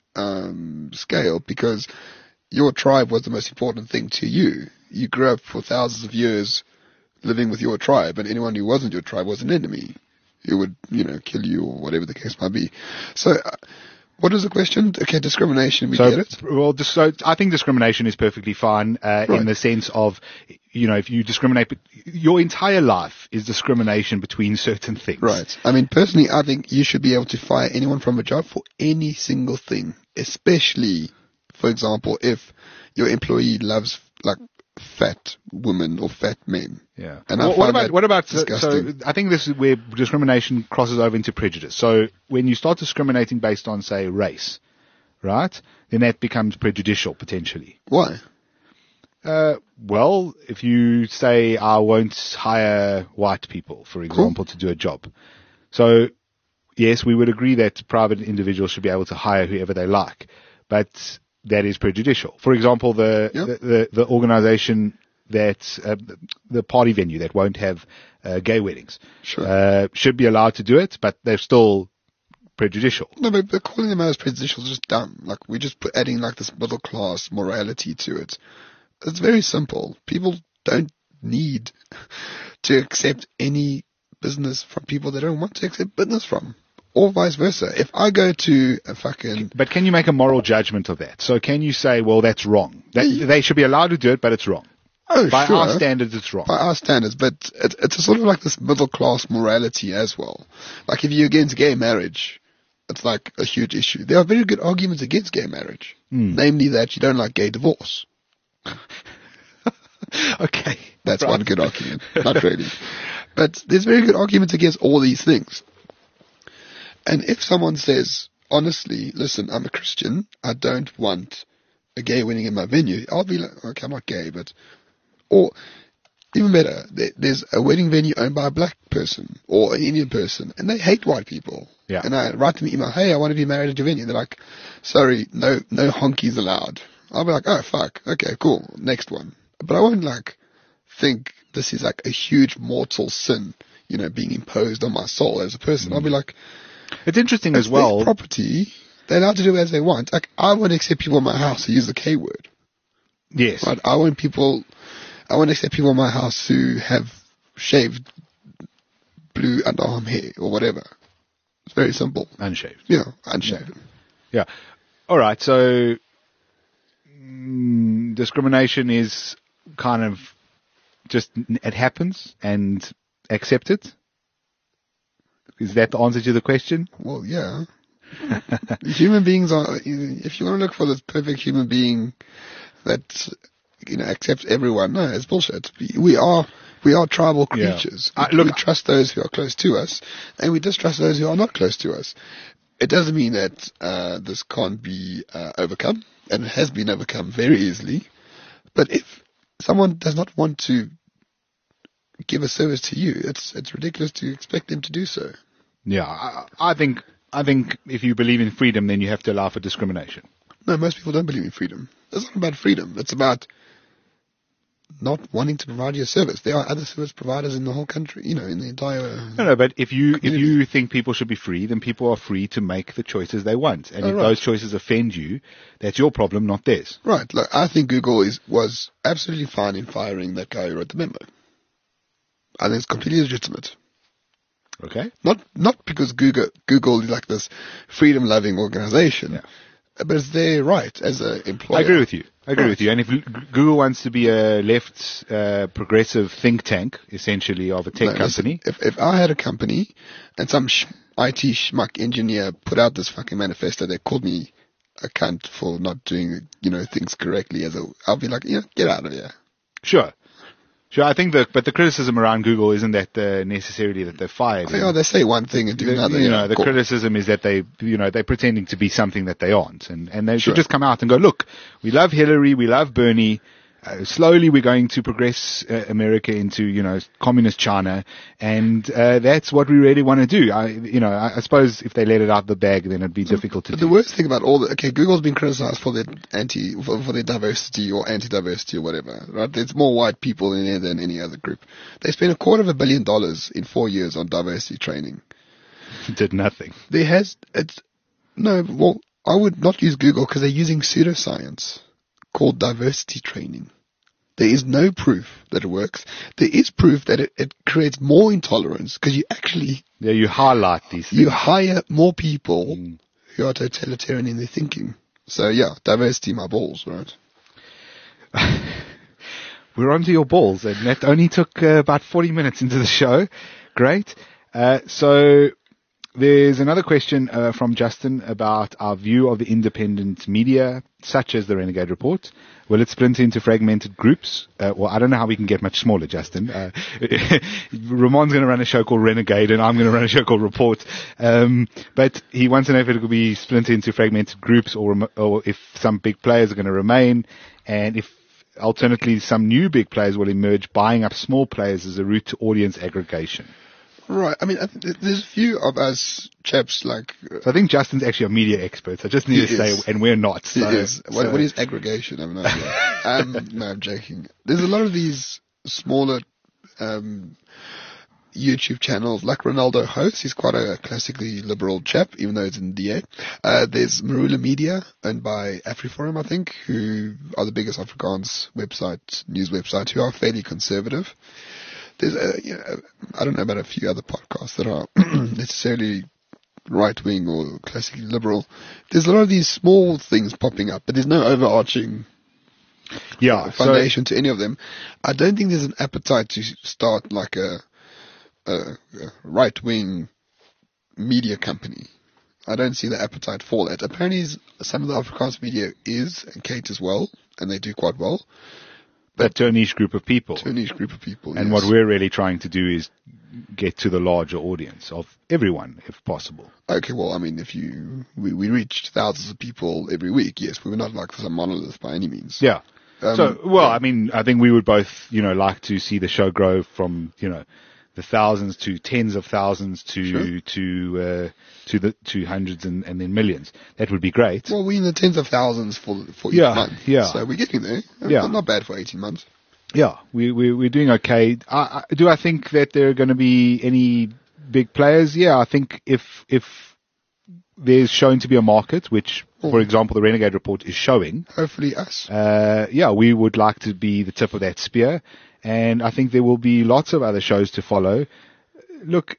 um, scale, because your tribe was the most important thing to you. You grew up for thousands of years living with your tribe, and anyone who wasn't your tribe was an enemy. Who would, you know, kill you or whatever the case might be. So, uh, what is the question? Okay, discrimination, we So, get it. well, dis- so I think discrimination is perfectly fine, uh, Right. in the sense of, you know, if you discriminate, but your entire life is discrimination between certain things. Right. I mean, personally, I think you should be able to fire anyone from a job for any single thing, especially, for example, if your employee loves, like, fat women or fat men. Yeah. And I what, find what about, that what about, so, so disgusting. I think this is where discrimination crosses over into prejudice. So when you start discriminating based on, say, race, right, then that becomes prejudicial potentially. Why? Uh, well, if you say, I won't hire white people, for example, to do a job. So, yes, we would agree that private individuals should be able to hire whoever they like, but that is prejudicial. For example, the, Yeah. the, the, the organization that, uh, the party venue that won't have uh, gay weddings, Sure. uh, should be allowed to do it, but they're still prejudicial. No, but, but calling them out as prejudicial is just dumb. Like, we just put adding like this middle class morality to it. It's very simple. People don't need to accept any business from people they don't want to accept business from. Or vice versa. If I go to a fucking... But can you make a moral judgment of that? So can you say, well, that's wrong? That, Yeah. They should be allowed to do it, but it's wrong. Oh, By sure. our standards, it's wrong. By our standards, but it, it's a sort of like this middle class morality as well. Like, if you're against gay marriage, it's like a huge issue. There are very good arguments against gay marriage. Hmm. Namely that you don't like gay divorce. Okay. That's Right. one good argument. Not really. But there's very good arguments against all these things. And if someone says, honestly, listen, I'm a Christian, I don't want a gay wedding in my venue, I'll be like, okay, I'm not gay, but... Or, even better, there, there's a wedding venue owned by a black person or an Indian person, and they hate white people. Yeah. And I write them an email, hey, I want to be married at your venue. They're like, sorry, no, no honkies allowed. I'll be like, oh, fuck, okay, cool, next one. But I won't, like, think this is, like, a huge mortal sin, you know, being imposed on my soul as a person. Mm. I'll be like... It's interesting It's as well. their property. They're allowed to do as they want. Like, I won't accept people in my house who use the K word. Yes. Right? I want people, I won't accept people in my house who have shaved blue underarm hair or whatever. It's very simple. Unshaved. You know, unshaved. Yeah. All right. So mm, discrimination is kind of just, it happens and accept it. Is that the answer to the question? Well, yeah. Human beings are, if you want to look for this perfect human being that, you know, accepts everyone, no, it's bullshit. We are, we are tribal Yeah. creatures. I- we, look- we trust those who are close to us, and we distrust those who are not close to us. It doesn't mean that uh, this can't be uh, overcome, and it has been overcome very easily. But if someone does not want to give a service to you, it's it's ridiculous to expect them to do so. Yeah. I, I think, I think if you believe in freedom, then you have to allow for discrimination. No, most people don't believe in freedom. It's not about freedom. It's about not wanting to provide you a service. There are other service providers in the whole country, you know, in the entire... No, no, but if you, if Community. you think people should be free, then people are free to make the choices they want. And Oh, if right. those choices offend you, that's your problem, not theirs. Right. Look, I think Google is was absolutely fine in firing that guy who wrote the memo. I think it's completely legitimate. Okay? Not not because Google Google is like this freedom-loving organization, Yeah. but it's their right as an employer. I agree with you. I agree Right. with you. And if G- Google wants to be a left, uh, progressive think tank, essentially, of a tech No, listen, company, if if I had a company and some sh- I T schmuck engineer put out this fucking manifesto that called me a cunt for not doing, you know, things correctly, as a, I'll be like, yeah, get out of here. Sure. Sure, I think that, but the criticism around Google isn't that uh, necessarily that they're fired. Oh, yeah, they say one thing and do the, another. You yeah, know, the cool. criticism is that they, you know, they're pretending to be something that they aren't, and and they Sure. should just come out and go, look, we love Hillary, we love Bernie. Uh, slowly, we're going to progress uh, America into, you know, communist China, and uh, that's what we really want to do. I, you know, I, I suppose if they let it out the bag, then it'd be difficult to But do. the worst thing about all the, okay, Google's been criticized for their anti, for, for their diversity or anti-diversity or whatever, right? There's more white people in there than any other group. They spent a quarter of a billion dollars in four years on diversity training. Did nothing. There has, it's, no, well, I would not use Google because they're using pseudoscience called diversity training. There is no proof that it works. There is proof that it, it creates more intolerance because you actually, Yeah, you highlight these things. you hire more people Mm. who are totalitarian in their thinking. So yeah, diversity my balls, right? We're onto your balls, and that only took uh, about forty minutes into the show. Great. Uh, so there's another question uh, from Justin about our view of the independent media, such as the Renegade Report. Will it splinter into fragmented groups? Uh, well, I don't know how we can get much smaller, Justin. Uh, Ramon's going to run a show called Renegade, and I'm going to run a show called Report. Um, but he wants to know if it could be splintered into fragmented groups, or, rem- or if some big players are going to remain, and if alternately some new big players will emerge, buying up small players as a route to audience aggregation. Right. I mean, I think there's a few of us chaps like. Uh, So I think Justin's actually a media expert. I just need He to say, is. and we're not. So, it is. What, so- what is aggregation? I have no idea. um, no, I'm joking. There's a lot of these smaller um, YouTube channels, like Ronaldo Hosts. He's quite a classically liberal chap, even though it's in D A. Uh, there's Marula Media, owned by AfriForum, I think, who are the biggest Afrikaans website, news website, who are fairly conservative. There's a, you know, I don't know about a few other podcasts that are necessarily right-wing or classically liberal. There's a lot of these small things popping up, but there's no overarching yeah, so, foundation to any of them. I don't think there's an appetite to start like a, a, a right-wing media company. I don't see the appetite for that. Apparently, some of the Afrikaans media is and caters well, and they do quite well. but to a niche group of people. To a niche group of people. And yes. what we're really trying to do is get to the larger audience of everyone, if possible. Okay, well, I mean, if you we, we reached thousands of people every week, yes, we were not like some monolith by any means. Yeah. Um, so, well, I mean, I think we would both, you know, like to see the show grow from, you know, the thousands to tens of thousands to Sure. to uh, to the to hundreds and, and then millions. That would be great. Well, we're in the tens of thousands for for each Yeah, month. yeah. So we're getting there. Yeah. Not bad for eighteen months. Yeah, we, we, we're doing okay. I, I, do I think that there are going to be any big players? Yeah, I think if if there's showing to be a market, which, Oh. for example, the Renegade Report is showing, Hopefully us. uh, yeah, we would like to be the tip of that spear. And I think there will be lots of other shows to follow. Look,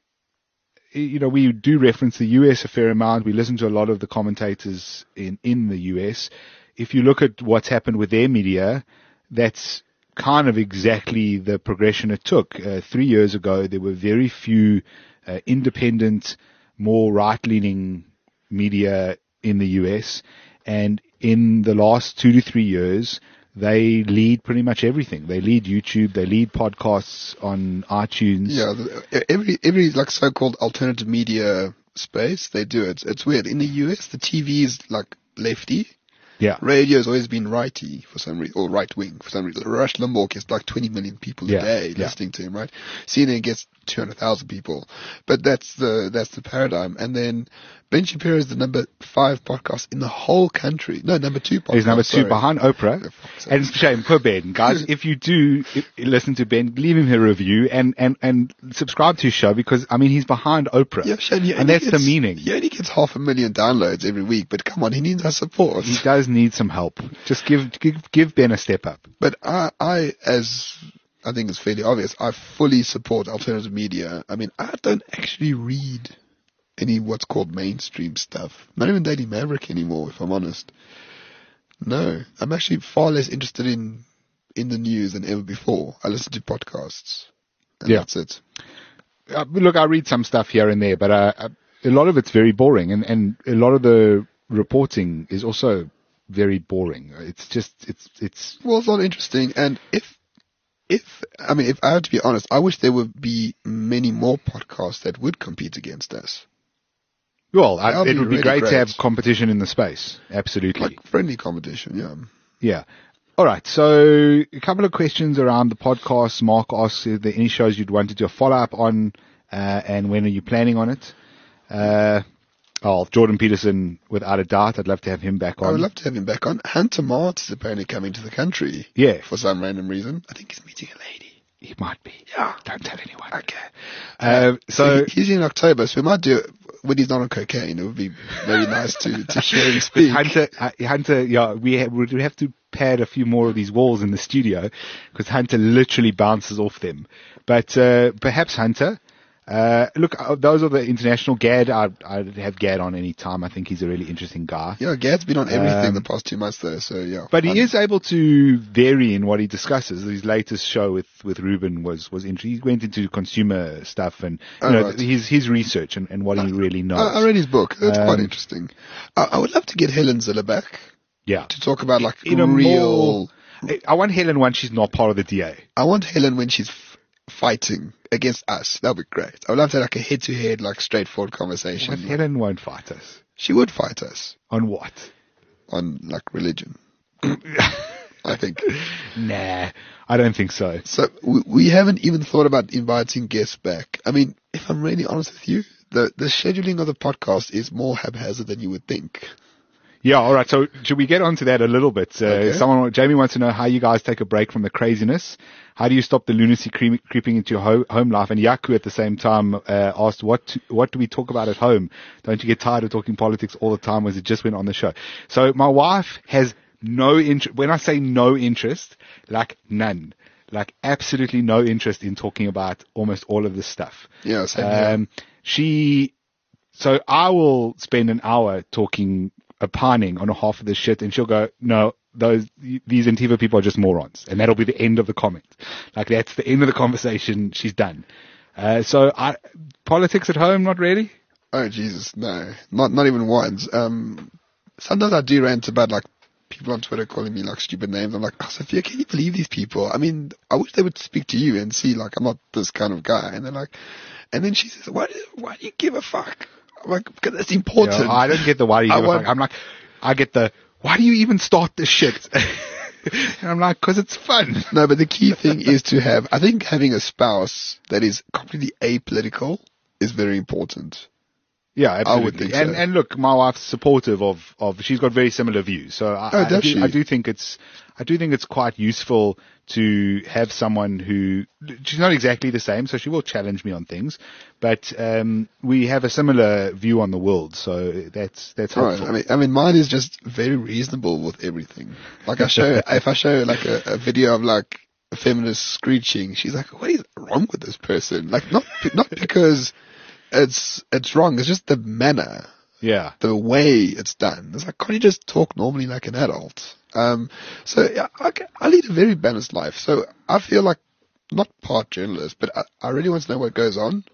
you know, we do reference the U S a fair amount. We listen to a lot of the commentators in, in the U S. If you look at what's happened with their media, that's kind of exactly the progression it took. Uh, three years ago, there were very few uh, independent, more right-leaning media in the U S. And in the last two to three years, they lead pretty much everything. They lead YouTube. They lead podcasts on iTunes. Yeah, the, every every like so-called alternative media space, they do it. It's weird. In the U S, the T V is like lefty. Yeah. Radio has always been righty for some reason, or right wing for some reason. Rush Limbaugh gets like twenty million people a Yeah, day yeah. listening to him, right? C N N gets two hundred thousand people, but that's the that's the paradigm. And then Ben Shapiro is the number five podcast in the whole country. No, number two podcast. He's number two sorry. behind Oprah. For fuck's sake. And shame for Ben. Guys, if you do i- listen to Ben, leave him a review and, and, and subscribe to his show because, I mean, he's behind Oprah. Yeah, Shane, he and only that's the gets- meaning. He only gets half a million downloads every week, but come on, he needs our support. He does need some help. Just give, give, give Ben a step up. But I, I, as I think it's fairly obvious, I fully support alternative media. I mean, I don't actually read any what's called mainstream stuff. Not even Daily Maverick anymore, if I'm honest. No, I'm actually far less interested in in the news than ever before. I listen to podcasts, and Yeah. that's it. Uh, look, I read some stuff here and there, but uh, uh, a lot of it's very boring, and, and a lot of the reporting is also very boring. It's just, it's, it's, Well, it's not interesting. And if, if, I mean, if I have to be honest, I wish there would be many more podcasts that would compete against us. well, I, That'd it be would be really great, great. to have competition in the space. Absolutely. Like friendly competition, yeah. Yeah. All right. So a couple of questions around the podcast. Mark asks, is there any shows you'd want to do a follow up on, uh, and when are you planning on it? Uh, oh, Jordan Peterson, without a doubt. I'd love to have him back on. I would love to have him back on. Hunter Mart is apparently coming to the country. Yeah. For some random reason. I think he's meeting a lady. He might be. Yeah. Don't tell anyone. Okay. Uh, So so he- he's in October, so we might do it when he's not on cocaine. It would be very nice to, to hear him speak. Hunter, uh, Hunter, yeah, we have, we have to pad a few more of these walls in the studio because Hunter literally bounces off them. But uh, perhaps Hunter. Uh, look, uh, those are the international. Gad, I'd, I'd have Gad on any time. I think he's a really interesting guy. Yeah, Gad's been on everything Um, the past two months though, so yeah. But he I'm- is able to vary in what he discusses. His latest show with, with Ruben was, was interesting. He went into consumer stuff and, you Oh, know, right. his, his research and, and what he really knows. I, I read his book. That's quite Um, interesting. I, I would love to get Helen Ziller back Yeah. to talk about like In a real. more, I want Helen when she's not part of the D A. I want Helen when she's f- fighting against us. That would be great. I would love to have like a head-to-head, like straightforward conversation. But Helen won't fight us. She would fight us On what? on like religion. I think. Nah, I don't think so. So we, we haven't even thought about inviting guests back. I mean, if I'm really honest with you, the the scheduling of the podcast is more haphazard than you would think. Yeah, all right. So should we get onto that a little bit? Uh, Okay. Someone, Jamie wants to know how you guys take a break from the craziness. How do you stop the lunacy cre- creeping into your ho- home life? And Yaku at the same time uh, asked, "What to, what do we talk about at home? Don't you get tired of talking politics all the time? Was it just when on the show?" So my wife has no interest. When I say no interest, like none, like absolutely no interest in talking about almost all of this stuff. Yeah, same here. Um, she, so I will spend an hour talking, opining on a half of this shit, and she'll go, "No, those these Antifa people are just morons," and that'll be the end of the comment. Like that's the end of the conversation. She's done. Uh, so I, politics at home, not really. Oh Jesus, no, not not even once. Um, sometimes I do rant about like people on Twitter calling me like stupid names. I'm like, oh, Sophia, can you believe these people? I mean, I wish they would speak to you and see like I'm not this kind of guy. And they're like, and then she says, why do, why do you give a fuck? I'm like, because it's important. You know, I don't get the why do you I give a want- fuck. I'm like, I get the why do you even start this shit? And I'm like, because it's fun. No, but the key thing is to have, I think having a spouse that is completely apolitical is very important. Yeah, absolutely. would think and so. and look, my wife's supportive of, of she's got very similar views. So I, Oh, I, does do, she? I do think it's I do think it's quite useful to have someone who she's not exactly the same, so she will challenge me on things, but um, we have a similar view on the world, so that's that's Right. helpful. I mean, I mean, mine is just very reasonable with everything. Like I show, if I show like a, a video of like a feminist screeching, she's like, "What is wrong with this person?" Like not not because it's it's wrong. It's just the manner, yeah, the way it's done. It's like, can't you just talk normally like an adult? Um. So yeah, I, I lead a very balanced life. So I feel like not part journalist, but I, I really want to know what goes on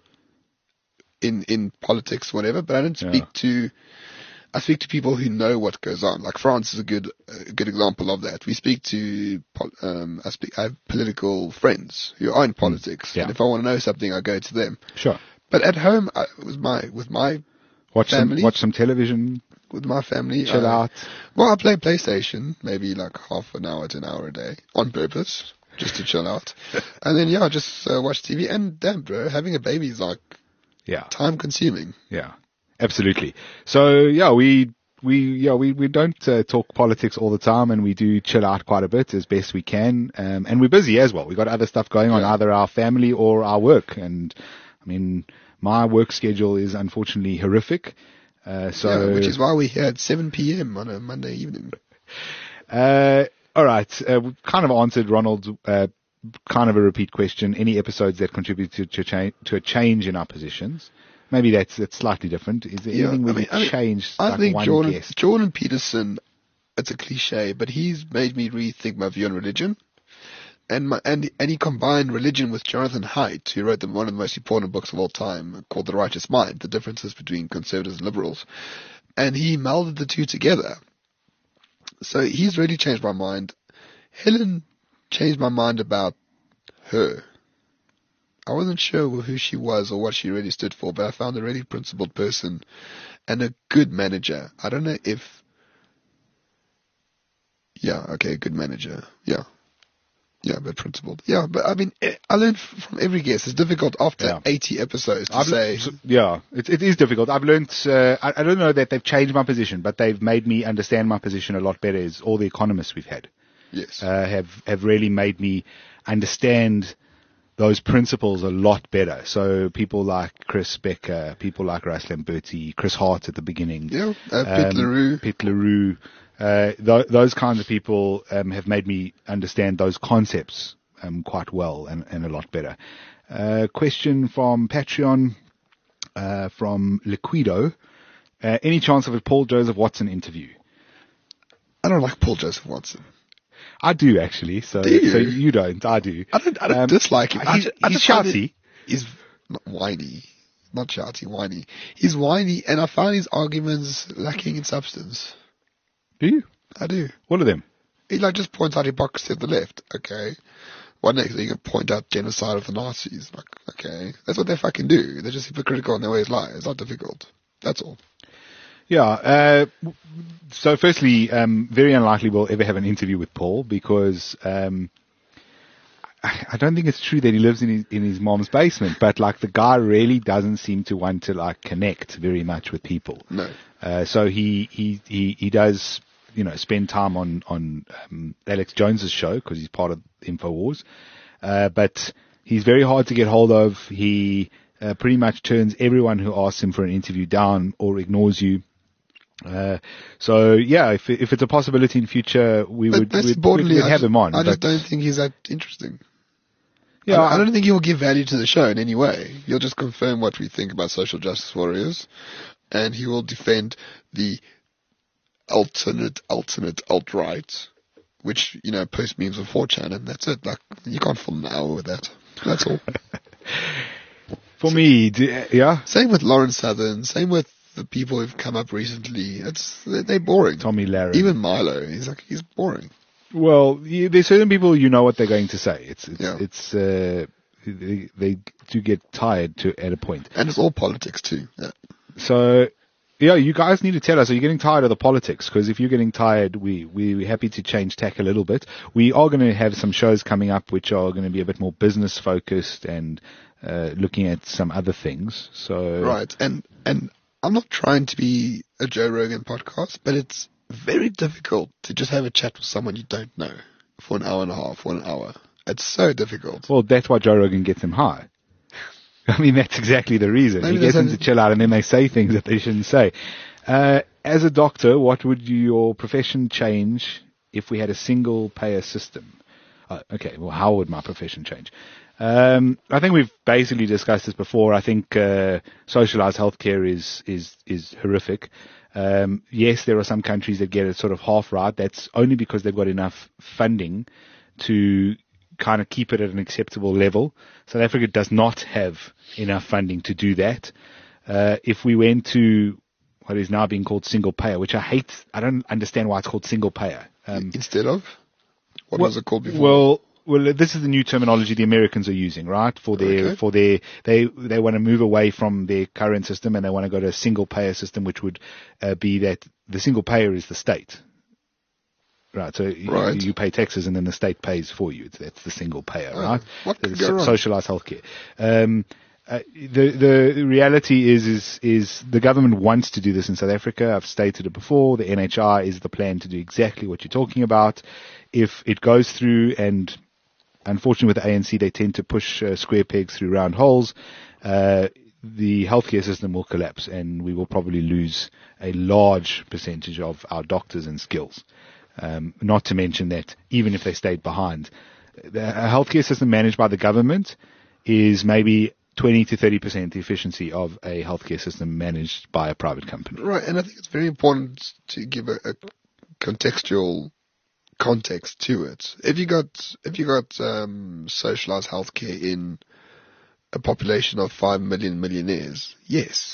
in in politics, whatever. But I don't speak Yeah. to. I speak to people who know what goes on. Like France is a good, a good example of that. We speak to, pol- um, I speak, I have political friends who are in politics, yeah. and if I want to know something, I go to them. sure. But at home, I, with my with my Watch Family. some watch some television, with my family, chill I, out. Well, I play PlayStation maybe like half an hour to an hour a day on purpose, just to chill out, and then yeah, just uh, watch T V. And damn, bro, having a baby is like Yeah. time consuming. Yeah, absolutely. So yeah, we we yeah we we don't uh, talk politics all the time, and we do chill out quite a bit as best we can. Um, and we're busy as well. We got other stuff going on, Yeah. either our family or our work. And I mean, my work schedule is unfortunately horrific. Uh, so yeah, which is why we're here at seven p.m. on a Monday evening. Uh, all right. Uh, we kind of answered Ronald's uh, kind of a repeat question. Any episodes that contribute to, to, cha- to a change in our positions? Maybe that's, that's slightly different. Is there Yeah, anything we I mean- would I mean, change? I like think one Jordan, guest? Jordan Peterson, it's a cliche, but he's made me rethink my view on religion. And my, and and he combined religion with Jonathan Haidt, who wrote the, one of the most important books of all time, called The Righteous Mind: The Differences Between Conservatives and Liberals. and he melded the two together. So he's really changed my mind. Helen changed my mind about her. I wasn't sure who she was or what she really stood for, but I found a really principled person and a good manager. I don't know if... Yeah, okay, good manager. Yeah. Yeah, but principled. Yeah, but I mean, I learned from every guest. It's difficult after Yeah. eighty episodes to I've, say... so- yeah, it, it is difficult. I've learned, uh, I, I don't know that they've changed my position, but they've made me understand my position a lot better. Is all the economists we've had Yes. uh, have have really made me understand those principles a lot better. So people like Chris Becker, people like Ruslan Bertie, Chris Hart at the beginning. Yeah, uh, Pete um, LaRue. Pete LaRue. Uh, th- those kinds of people um, have made me understand those concepts um, quite well and, and a lot better. Uh, question from Patreon, uh, from Liquido. Uh, any chance of a Paul Joseph Watson interview? I don't like Paul Joseph Watson. I do actually. So, Do you? so you don't. I do. I don't, I don't Um, dislike him. I He's, ju- I he's just find shouty. it- He's not whiny. Not shouty, whiny. He's whiny, and I find his arguments lacking in substance. Do you? I do. What of them? He like just points out hypocrisy of the left. Okay. One next thing you can point out genocide of the Nazis. Like, okay. That's what they fucking do. They're just hypocritical in their ways of life. It's not difficult. That's all. Yeah. Uh, w- so firstly, um, very unlikely we'll ever have an interview with Paul because, um, I I don't think it's true that he lives in his, in his mom's basement, but like the guy really doesn't seem to want to like connect very much with people. No. Uh, so he, he, he, he does, you know, spend time on, on, um, Alex Jones's show because he's part of InfoWars. Uh, but he's very hard to get hold of. He, uh, pretty much turns everyone who asks him for an interview down or ignores you. Uh, so yeah, if, if it's a possibility in future, we But would, most we'd, importantly, we'd I have just, him on. I just but- don't think he's that interesting. Yeah, I, don't- I I- don't think he'll give value to the show in any way. He'll just confirm what we think about social justice warriors, and he will defend the alternate, alternate alt-right, which, you know, post memes on four chan, and that's it. Like, you can't fill an hour with that. That's all. For me, d- yeah, Same with Lawrence Southern, same with the people who've come up recently. It's, they're, they're boring. Tommy Larry. Even Milo, he's like, he's boring. Well, you, there's certain people you know what they're going to say. It's it's, Yeah. it's uh, they, they do get tired to at a point. And it's all politics too. Yeah. So, yeah, you guys need to tell us, are you getting tired of the politics? Because if you're getting tired, we, we, we're happy to change tack a little bit. We are going to have some shows coming up which are going to be a bit more business focused and uh, looking at some other things. So, Right. And, and I'm not trying to be a Joe Rogan podcast, but it's very difficult to just have a chat with someone you don't know for an hour and a half, one hour. It's so difficult. well, that's why Joe Rogan gets him high. I mean, that's exactly the reason. Maybe he gets there's them a- to chill out and then they say things that they shouldn't say. Uh, as a doctor, what would your profession change if we had a single payer system? Uh, okay, well, how would my profession change? Um, I think we've basically discussed this before. I think uh, socialized healthcare is is is horrific. Um, yes, there are some countries that get it sort of half right. That's only because they've got enough funding to kind of keep it at an acceptable level. South Africa does not have enough funding to do that. Uh, if we went to what is now being called single payer, which I hate, I don't understand why it's called single payer. Um, Instead of? What well- was it called before? Well, well, this is the new terminology the Americans are using, right? For their, Okay. for their, they, they want to move away from their current system and they want to go to a single payer system, which would uh, be that the single payer is the state. Right, so you- Right. You, pay taxes and then the state pays for you. It's, that's the single payer, Oh, right? what could The go so- wrong? Socialized healthcare. Um, uh, the the reality is is is the government wants to do this in South Africa. I've stated it before. The N H I is the plan to do exactly what you're talking about. If it goes through, and unfortunately with the A N C they tend to push uh, square pegs through round holes, uh, the healthcare system will collapse, and we will probably lose a large percentage of our doctors and skills. Um, not to mention that even if they stayed behind, the a healthcare system managed by the government is maybe twenty to thirty percent the efficiency of a healthcare system managed by a private company. Right, and I think it's very important to give a, a contextual context to it. If you got if you got um, socialized healthcare in a population of five million millionaires, yes,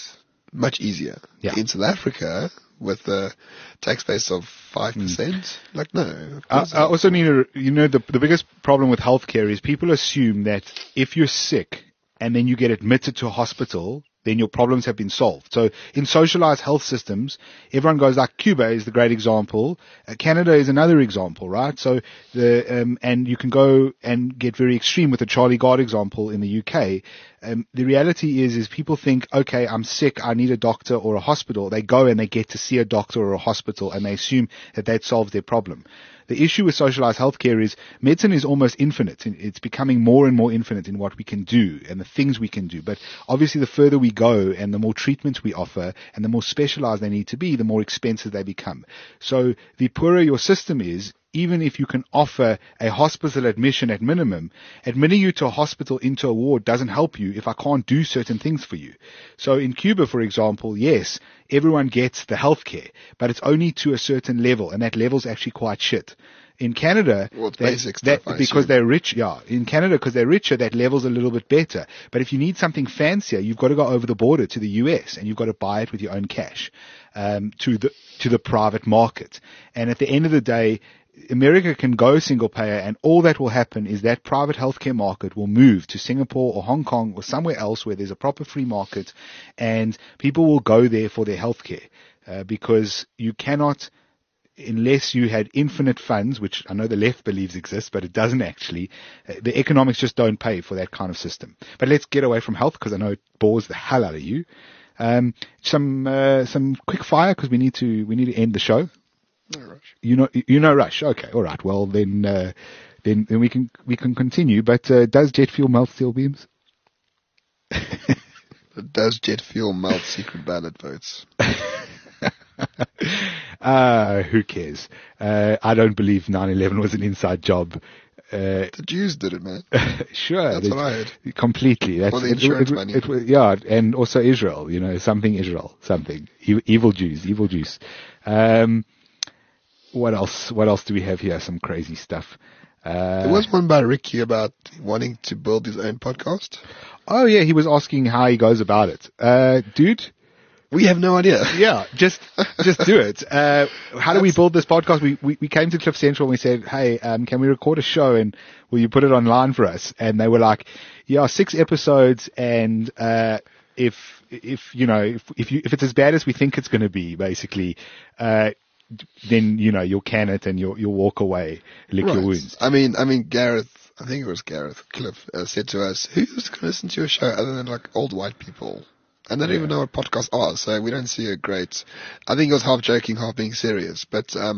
much easier. Yeah. In South Africa, with a tax base of five percent, mm. like no. I, I also need to, you know, the the biggest problem with healthcare is people assume that if you're sick and then you get admitted to a hospital, then your problems have been solved. So in socialized health systems, everyone goes like Cuba is the great example. Uh, Canada is another example, right? So the, um, and you can go and get very extreme with the Charlie Gard example in the U K. Um, the reality is, is people think, okay, I'm sick, I need a doctor or a hospital. They go and they get to see a doctor or a hospital and they assume that that solves their problem. The issue with socialized healthcare is medicine is almost infinite. It's becoming more and more infinite in what we can do and the things we can do. But obviously the further we go and the more treatments we offer and the more specialized they need to be, the more expensive they become. So the poorer your system is, even if you can offer a hospital admission at minimum, admitting you to a hospital into a ward doesn't help you if I can't do certain things for you. So in Cuba, for example, yes, everyone gets the healthcare, but it's only to a certain level, and that level's actually quite shit. In Canada, well, it's that, basic that, stuff, because they're rich, yeah. In Canada, because they're richer, that level's a little bit better. But if you need something fancier, you've got to go over the border to the U S and you've got to buy it with your own cash um, to the to the private market. And at the end of the day, America can go single payer, and all that will happen is that private healthcare market will move to Singapore or Hong Kong or somewhere else where there's a proper free market, and people will go there for their healthcare uh, because you cannot, unless you had infinite funds, which I know the left believes exists, but it doesn't actually. Uh, the economics just don't pay for that kind of system. But let's get away from health because I know it bores the hell out of you. Um, some uh, some quick fire because we need to we need to end the show. No rush. You know, you know, rush. Okay, all right. Well, then, uh, then, then we can we can continue. But uh, does jet fuel melt steel beams? Does jet fuel melt secret ballot votes? uh, who cares? Uh, I don't believe nine eleven was an inside job. Uh, the Jews did it, man. Sure. That's what I heard. Completely. That's or the insurance it, it, money. It, it, yeah, and also Israel, you know, something Israel, something. E- evil Jews, evil Jews. Um, what else? What else do we have here? Some crazy stuff. Uh, there was one by Ricky about wanting to build his own podcast. Oh, yeah, he was asking how he goes about it. Uh, dude. We have no idea. Yeah, just just do it. Uh, how do we build this podcast? We, we we came to Cliff Central and we said, hey, um, can we record a show and will you put it online for us? And they were like, yeah, six episodes and uh, if if you know if if you if it's as bad as we think it's going to be, basically, uh, then you know you'll can it and you'll you'll walk away, lick right. your wounds. I mean, I mean, Gareth. I think it was Gareth Cliff uh, said to us, who's going to listen to a show other than like old white people? And they don't yeah. even know what podcasts are, so we don't see a great... I think it was half joking, half being serious. But um,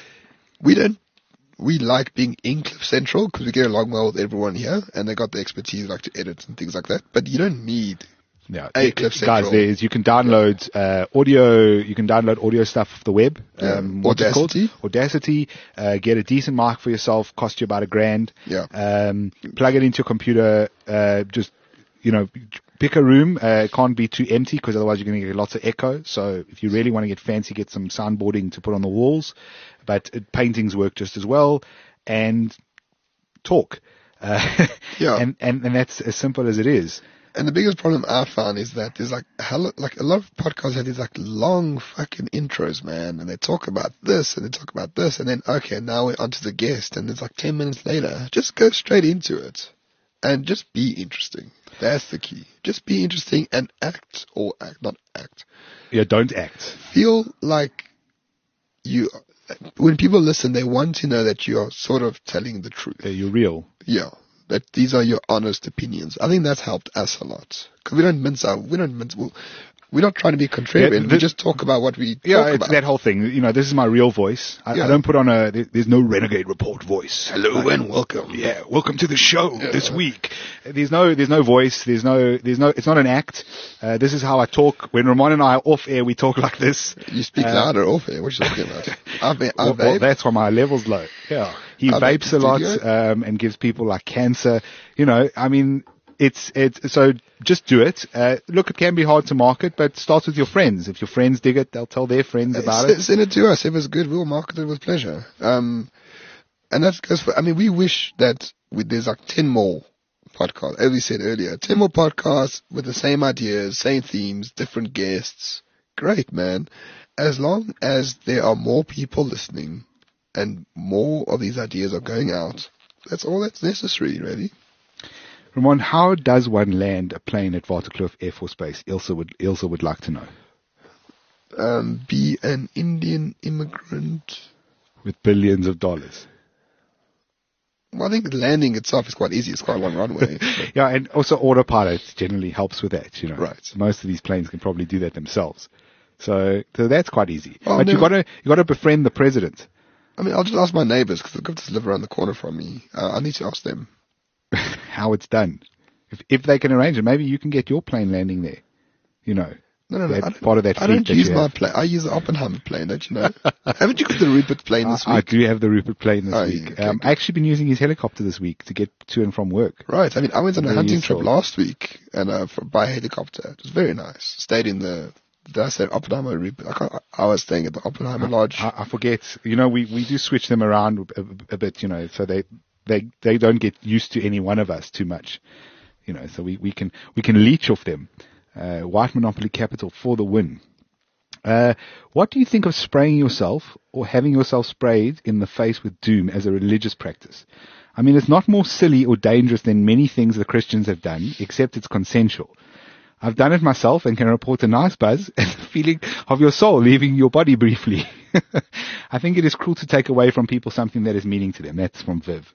we don't... We like being in Cliff Central because we get along well with everyone here, and they got the expertise like to edit and things like that. But you don't need yeah. a Cliff Central. Guys, there's, you can download uh, audio. You can download audio stuff off the web. Yeah. Um, Audacity. Audacity. Uh, get a decent mic for yourself. Cost you about a grand. Yeah. Um, plug it into your computer. Uh, just, you know... Pick a room. Uh, it can't be too empty because otherwise you're going to get lots of echo. So if you really want to get fancy, get some soundboarding to put on the walls. But uh, paintings work just as well. And talk. Uh, yeah. And, and, and that's as simple as it is. And the biggest problem I found is that there's like hell, like a lot of podcasts have these like long fucking intros, man. And they talk about this and they talk about this. And then, okay, now we're onto the guest. And it's like ten minutes later. Just go straight into it. And just be interesting. That's the key. Just be interesting and act or act, not act. Yeah, don't act. Feel like you, when people listen, they want to know that you are sort of telling the truth. Yeah, you're real. Yeah. That these are your honest opinions. I think that's helped us a lot. Because we don't mince our, we don't mince, we'll, we're not trying to be contrarian. Yeah, the, we just talk about what we yeah, talk it's about. That whole thing. You know, this is my real voice. I, yeah. I don't put on a, there's no Renegade Report voice. Hello like, and welcome. Yeah, welcome to the show yeah. this week. There's no, there's no voice. There's no, there's no, it's not an act. Uh, this is how I talk. When Ramon and I are off air, we talk like this. You speak uh, louder off air. What are you talking about? I, va- I well, vape. Well, that's why my level's low. Yeah. He I vapes a lot, um, and gives people like cancer. You know, I mean, It's, it's, so just do it. Uh, look, it can be hard to market, but start with your friends. If your friends dig it, they'll tell their friends about S- it. Send it to us. If it's good, we'll market it with pleasure. Um, and that goes for, I mean, we wish that we, there's like ten more podcasts. As we said earlier, ten more podcasts with the same ideas, same themes, different guests. Great, man. As long as there are more people listening and more of these ideas are going out, that's all that's necessary, really. Ramon, how does one land a plane at Waterkloof Air Force Base? Ilse would, Ilse would like to know. Um, be an Indian immigrant. With billions of dollars. Well, I think landing itself is quite easy. It's quite a long runway. Yeah, and also autopilot generally helps with that, you know. Right. Most of these planes can probably do that themselves. So, so that's quite easy. Oh, but no. you gotta, you gotta befriend the president. I mean, I'll just ask my neighbors because they've got to live around the corner from me. Uh, I need to ask them. How it's done. If, if they can arrange it, maybe you can get your plane landing there. You know. No, no, no. That I don't, part of that I fleet don't that use you my have. plane. I use the Oppenheimer plane, don't you know? Haven't you got the Rupert plane this I, I week? do have the Rupert plane this Oh, week. okay, um, good. I've actually been using his helicopter this week to get to and from work. Right. I mean, I went on a Very hunting useful. trip last week and uh, for, by helicopter. It was very nice. Stayed in the, did I say Oppenheimer Rupert? I, can't, I was staying at the Oppenheimer Lodge. I, I forget. You know, we, we do switch them around a, a bit, you know, so they, they, they don't get used to any one of us too much. You know, so we, we can, we can leech off them. Uh, White Monopoly Capital for the win. Uh, what do you think of spraying yourself or having yourself sprayed in the face with doom as a religious practice? I mean, it's not more silly or dangerous than many things the Christians have done, except it's consensual. I've done it myself and can report a nice buzz and the feeling of your soul leaving your body briefly. I think it is cruel to take away from people something that is meaning to them. That's from Viv.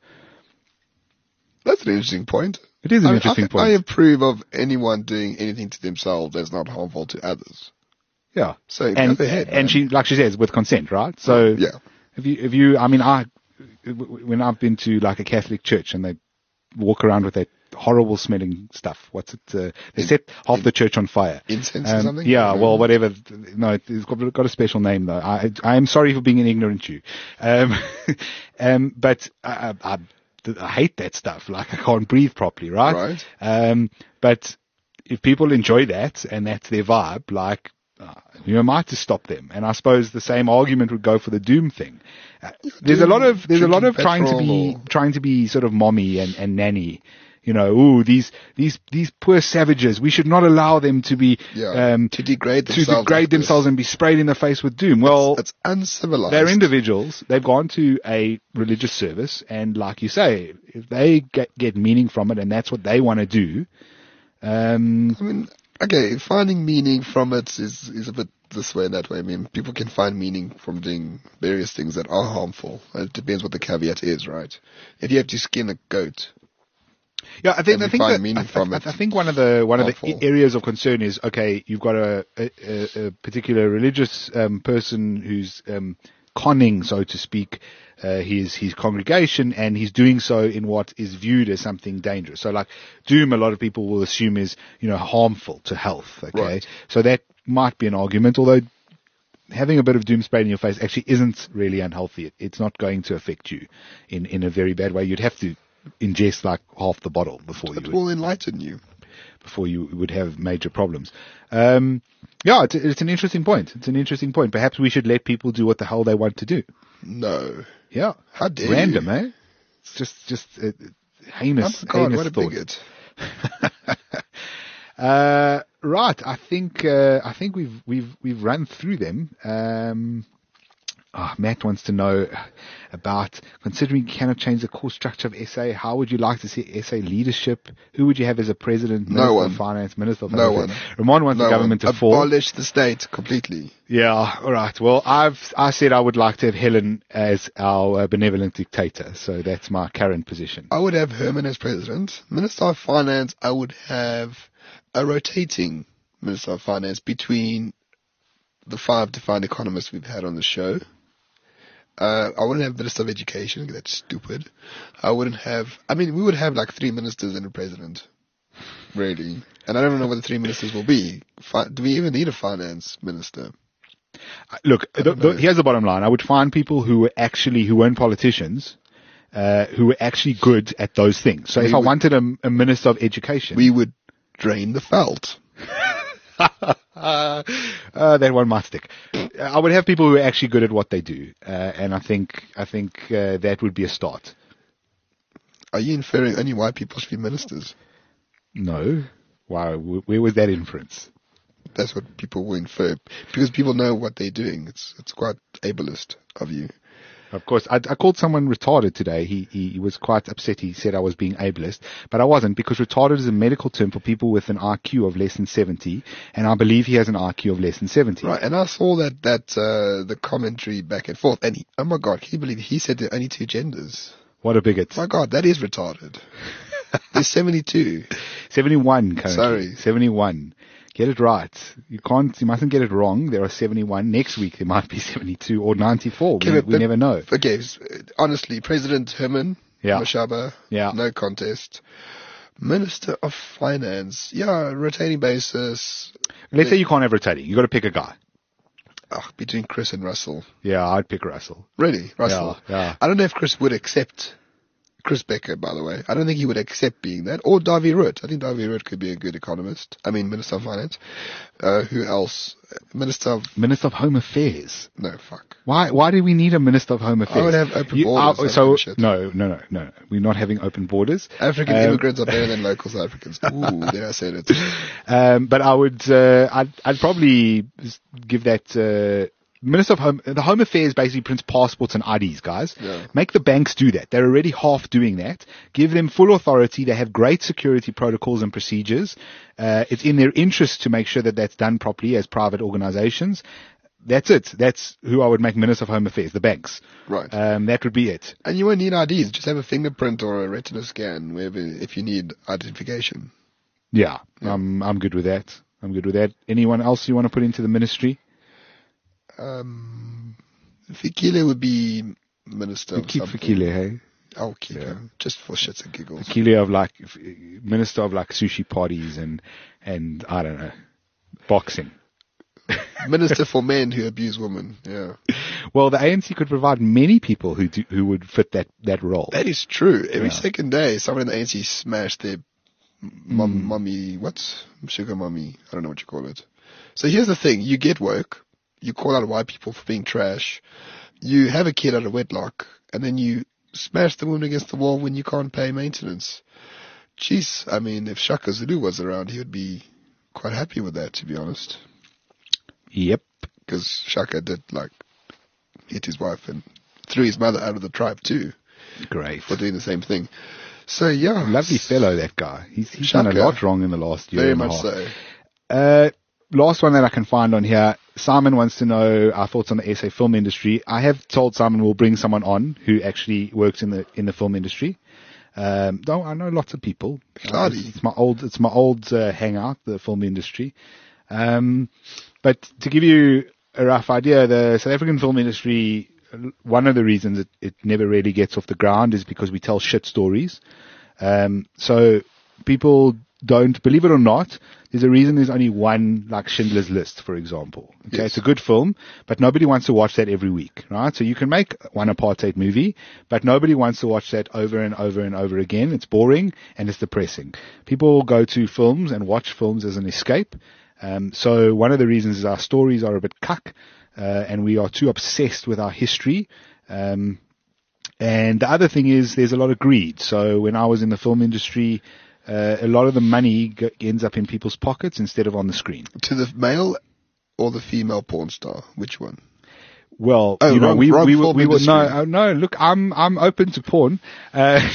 That's an interesting point. It is an I, interesting I, point. I approve of anyone doing anything to themselves that's not harmful to others. Yeah. So and, go ahead, and man. she, like she says, with consent, right? So Yeah. if you, if you, I mean, I, when I've been to like a Catholic church and they walk around with that horrible smelling stuff, what's it, uh, they In- set half the church on fire. Incense or Um, something? Yeah, I don't well, know. whatever. No, it's got, got a special name though. I, I am sorry for being an ignorant Jew. Um, um, but I, I, I hate that stuff. Like I can't breathe properly, right? Right. Um, but if people enjoy that and that's their vibe, like, uh, who am I to stop them? And I suppose the same argument would go for the doom thing. Uh, there's a doom, lot of, there's a lot of drinking trying to petrol be, or- trying to be sort of mommy and, and nanny. You know, ooh, these, these, these poor savages, we should not allow them to be, Yeah, um, to degrade to themselves. degrade like this. themselves and be sprayed in the face with doom. Well, It's uncivilized. they're individuals. They've gone to a religious service, and like you say, if they get, get meaning from it, and that's what they want to do, um, I mean, okay, finding meaning from it is, is a bit this way and that way. I mean, people can find meaning from doing various things that are harmful. It depends what the caveat is, right? If you have to skin a goat, yeah, I think And I we think find that, meaning I, from I, it. I think one of the one of the Harmful. areas of concern is okay, you've got a a, a, a particular religious um, person who's um, conning, so to speak, uh, his his congregation, and he's doing so in what is viewed as something dangerous. So, like doom, a lot of people will assume is you know harmful to health. Okay, Right. so that might be an argument, although having a bit of doom sprayed in your face actually isn't really unhealthy. It, it's not going to affect you in, in a very bad way. You'd have to ingest like half the bottle before you it would, will enlighten you. before you would have major problems. Um, yeah, it's, it's an interesting point. It's an interesting point. Perhaps we should let people do what the hell they want to do. No. Yeah. How dare Random, you? eh? It's just, just uh, heinous, Oh, God, heinous what a thought. bigot. Uh, right. I think, uh, I think we've, we've, we've run through them. Um, oh, Matt wants to know about considering you cannot change the core structure of S A. How would you like to see S A leadership? Who would you have as a president, No minister one. of finance, minister of No finance? one. Ramon wants No the government one. to fall. Abolish the state completely. Yeah. All right. Well, I've, I said I would like to have Helen as our uh, benevolent dictator. So that's my current position. I would have Herman as president. Minister of Finance, I would have a rotating Minister of Finance between the five defined economists we've had on the show. Uh, I wouldn't have Minister of Education. That's stupid. I wouldn't have, I mean, we would have like three ministers and a president. Really. And I don't know what the three ministers will be. Fi- Do we even need a finance minister? Uh, Look, the, don't the, know. here's the bottom line. I would find people who were actually, who weren't politicians, uh, who were actually good at those things. So We if I would- wanted a, a minister of education, We would drain the felt. uh, uh, that one might stick. I would have people who are actually good at what they do. Uh, and I think, I think, uh, that would be a start. Are you inferring only white people should be ministers? No. Wow. wh- Where was that inference? That's what people will infer. Because people know what they're doing. It's it's quite ableist of you. Of course, I, I called someone retarded today. He, he he was quite upset. He said I was being ableist, but I wasn't, because retarded is a medical term for people with an I Q of less than seventy, and I believe he has an I Q of less than seventy. Right, and I saw that, that uh, the commentary back and forth, and he, oh my God, can you believe he said there are only two genders? What a bigot. My God, that is retarded. There's seventy-two. seventy-one currently. Sorry. seventy-one. Get it right. You can't, you mustn't get it wrong. There are seventy-one. Next week there might be seventy-two or ninety-four. Okay, we but- we never know. Okay, s- honestly, President Herman Yeah. Mashaba, Yeah. no contest. Minister of Finance, yeah, retaining basis. Let's say you can't have rotating. You've got to pick a guy. Oh, between Chris and Russell. Yeah, I'd pick Russell. Really, Russell? Yeah, yeah. I don't know if Chris would accept, Chris Becker, by the way. I don't think he would accept being that. Or Davy Root. I think Davy Root could be a good economist. I mean, Minister of Finance. Uh, who else? Minister of, Minister of Home Affairs. no, fuck. Why Why do we need a Minister of Home Affairs? would have open You- borders, uh, that so kind of shit. no, no, no, no. We're not having open borders. African Um, immigrants are better than local South Africans. Ooh, there I said it. Um, but I would, uh, I'd, I'd probably give that, uh, Minister of Home, the Home Affairs basically prints passports and I Ds, guys. Yeah. Make the banks do that. They're already half doing that. Give them full authority. They have great security protocols and procedures. Uh, it's in their interest to make sure that that's done properly as private organizations. That's it. That's who I would make Minister of Home Affairs, the banks. Right. Um, that would be it. And you won't need I Ds. Just have a fingerprint or a retina scan wherever, if you need identification. Yeah, I'm, I'm good with that. I'm good with that. Anyone else you want to put into the ministry? Um, Fikile would be minister of Keep something. Fikile, hey? I'll keep him just for shits and giggles. Fikile of like, f- minister of like sushi parties and, and I don't know, boxing. Minister for men who abuse women. Yeah, Well, the A N C could provide many people who do, who would fit that, that role. that is true. Every Yeah. second day, someone in the A N C smashed their mum, Hmm. mummy. What's sugar mummy? I don't know what you call it. So here's the thing: you get work, you call out white people for being trash, you have a kid out of wedlock, and then you smash the woman against the wall when you can't pay maintenance. Jeez, I mean, if Shaka Zulu was around, he would be quite happy with that, to be honest. Yep. Because Shaka did, like, hit his wife and threw his mother out of the tribe, too, Great. for doing the same thing. So, yeah. Lovely fellow, that guy. He's, he's done a Shaka. lot wrong in the last year Very and a much half. so. Uh, last one that I can find on here. Simon wants to know our thoughts on the S A film industry. I have told Simon we'll bring someone on who actually works in the in the film industry. Um, though I know lots of people. Uh, Bloody. it's, it's my old it's my old uh, hangout, the film industry. Um, but to give you a rough idea, the South African film industry, one of the reasons it, it never really gets off the ground is because we tell shit stories. Um, so people don't, believe it or not, there's a reason there's only one, like Schindler's List, for example. Okay, Yes. it's a good film, but nobody wants to watch that every week, right? So you can make one apartheid movie, but nobody wants to watch that over and over and over again. It's boring and it's depressing. People go to films and watch films as an escape. Um, so one of the reasons is our stories are a bit cuck, uh, and we are too obsessed with our history. Um, and the other thing is there's a lot of greed. So when I was in the film industry, uh, a lot of the money g- ends up in people's pockets instead of on the screen. To the male or the female porn star? Which one? Well, Oh, you know, wrong- we, wrong we, were, film we were, no, industry. uh, no, look, I'm, I'm open to porn. Uh,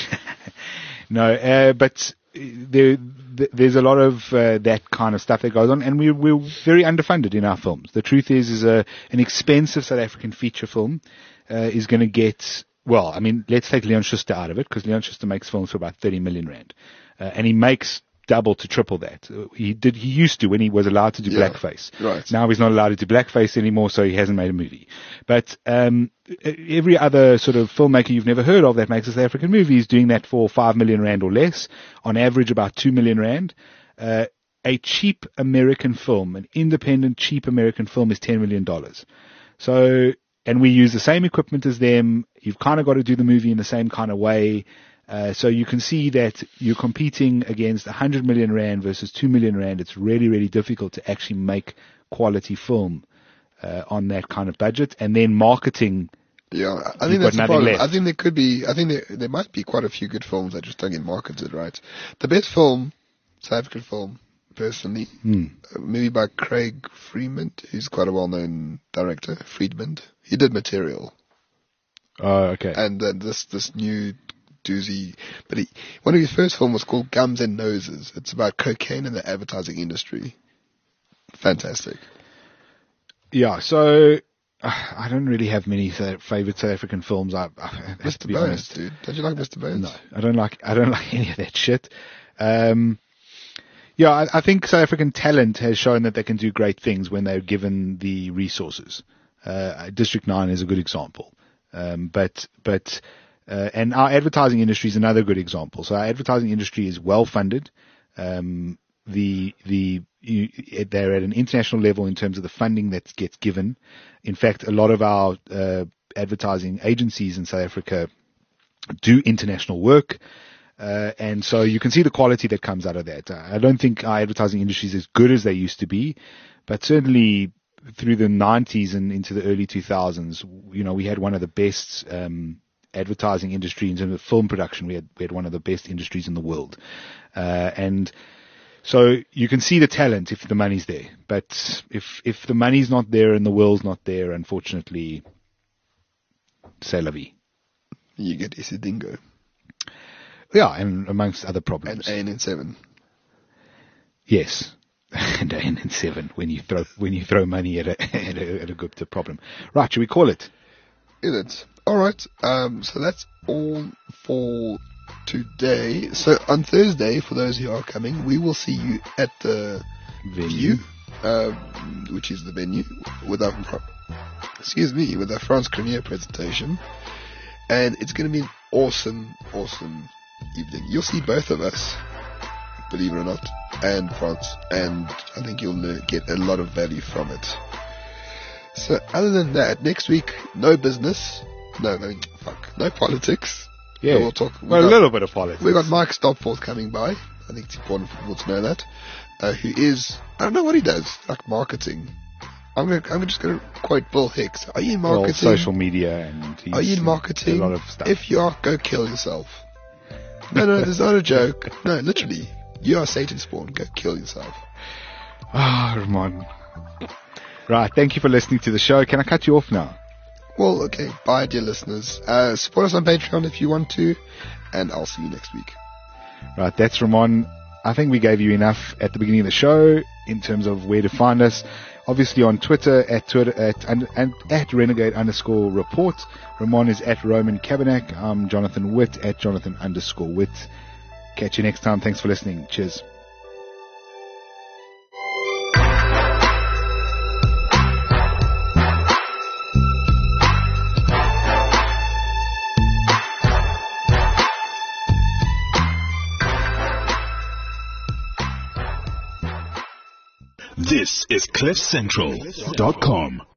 no, uh, but there, th- there's a lot of, uh, that kind of stuff that goes on, and we, we're very underfunded in our films. The truth is, is a, an expensive South African feature film, uh, is going to get, well, I mean, let's take Leon Schuster out of it, because Leon Schuster makes films for about thirty million rand. Uh, and he makes double to triple that. Uh, He did, he used to when he was allowed to do Yeah, blackface. right. Now he's not allowed to do blackface anymore, so he hasn't made a movie. But, um, e- every other sort of filmmaker you've never heard of that makes a South African movie is doing that for five million rand or less. On average, about two million rand. Uh, a cheap American film, an independent cheap American film is ten million dollars. So, and we use the same equipment as them. You've kind of got to do the movie in the same kind of way. Uh, so you can see that you're competing against one hundred million rand versus two million rand. It's really, really difficult to actually make quality film uh, on that kind of budget. And then marketing Yeah, I You've think got that's the nothing problem. left. I think there could be, I think there, there might be quite a few good films that just don't get marketed right. The best film, South African film, personally, Hmm. uh, maybe by Craig Freeman, who's quite a well-known director, Friedman. He did Material. Oh, okay. And uh, this this new doozy, but he, one of his first films was called Gums and Noses. It's about cocaine in the advertising industry. Fantastic. Yeah, so uh, I don't really have many South- favorite South African films. I, I have Mister to be Bones, honest. dude. Don't you like Mister Bones? No, I don't like. I don't like any of that shit. Um, yeah, I, I think South African talent has shown that they can do great things when they're given the resources. Uh, District Nine is a good example. Um, but but uh, and our advertising industry is another good example. So our advertising industry is well funded. Um, the the you, they're at an international level in terms of the funding that gets given. In fact, a lot of our uh, advertising agencies in South Africa do international work. Uh, and so you can see the quality that comes out of that. Uh, I don't think our advertising industry is as good as they used to be, but certainly through the nineties and into the early two thousands, you know, we had one of the best um, advertising industry in terms of film production. We had we had one of the best industries in the world, uh, and so you can see the talent if the money's there. But if if the money's not there and the will's not there, unfortunately, c'est la vie. You get Isidingo. Yeah, and amongst other problems. And A N N seven. Yes. And A N N seven when you throw when you throw money at a at a, at a Gupta problem. Right, should we call it? Is it? Alright, um, so that's all for today. So on Thursday, for those who are coming, we will see you at the Venue. View, uh, which is the venue, with our, excuse me, with our France Premiere presentation. And it's going to be an awesome, awesome evening. You'll see both of us, believe it or not, and France, and I think you'll learn, get a lot of value from it. So other than that, next week, no business. No, no, fuck, no politics. Yeah. So we'll talk. we Well, a got- little bit of politics. We got Mike Stopforth coming by. I think it's important for people to know that. Uh, who is, I don't know what he does, like marketing. I'm gonna, I'm just gonna quote Bill Hicks. Are you in well, marketing? social media and he's Are you in marketing? A lot of stuff. If you are, go kill yourself. No, no, there's not a joke. No, literally. You are Satan's spawn. Go kill yourself. Ah, Ramon. Right, thank you for listening to the show. Can I cut you off now? Well, okay. Bye, dear listeners. Uh, support us on Patreon if you want to. And I'll see you next week. Right, that's Ramon. I think we gave you enough at the beginning of the show in terms of where to find us. Obviously on Twitter at Twitter at and, and at Renegade underscore report. Ramon is at Roman Kabanak. I'm Jonathan Witt at Jonathan underscore Witt. Catch you next time. Thanks for listening. Cheers. This is cliff central dot com.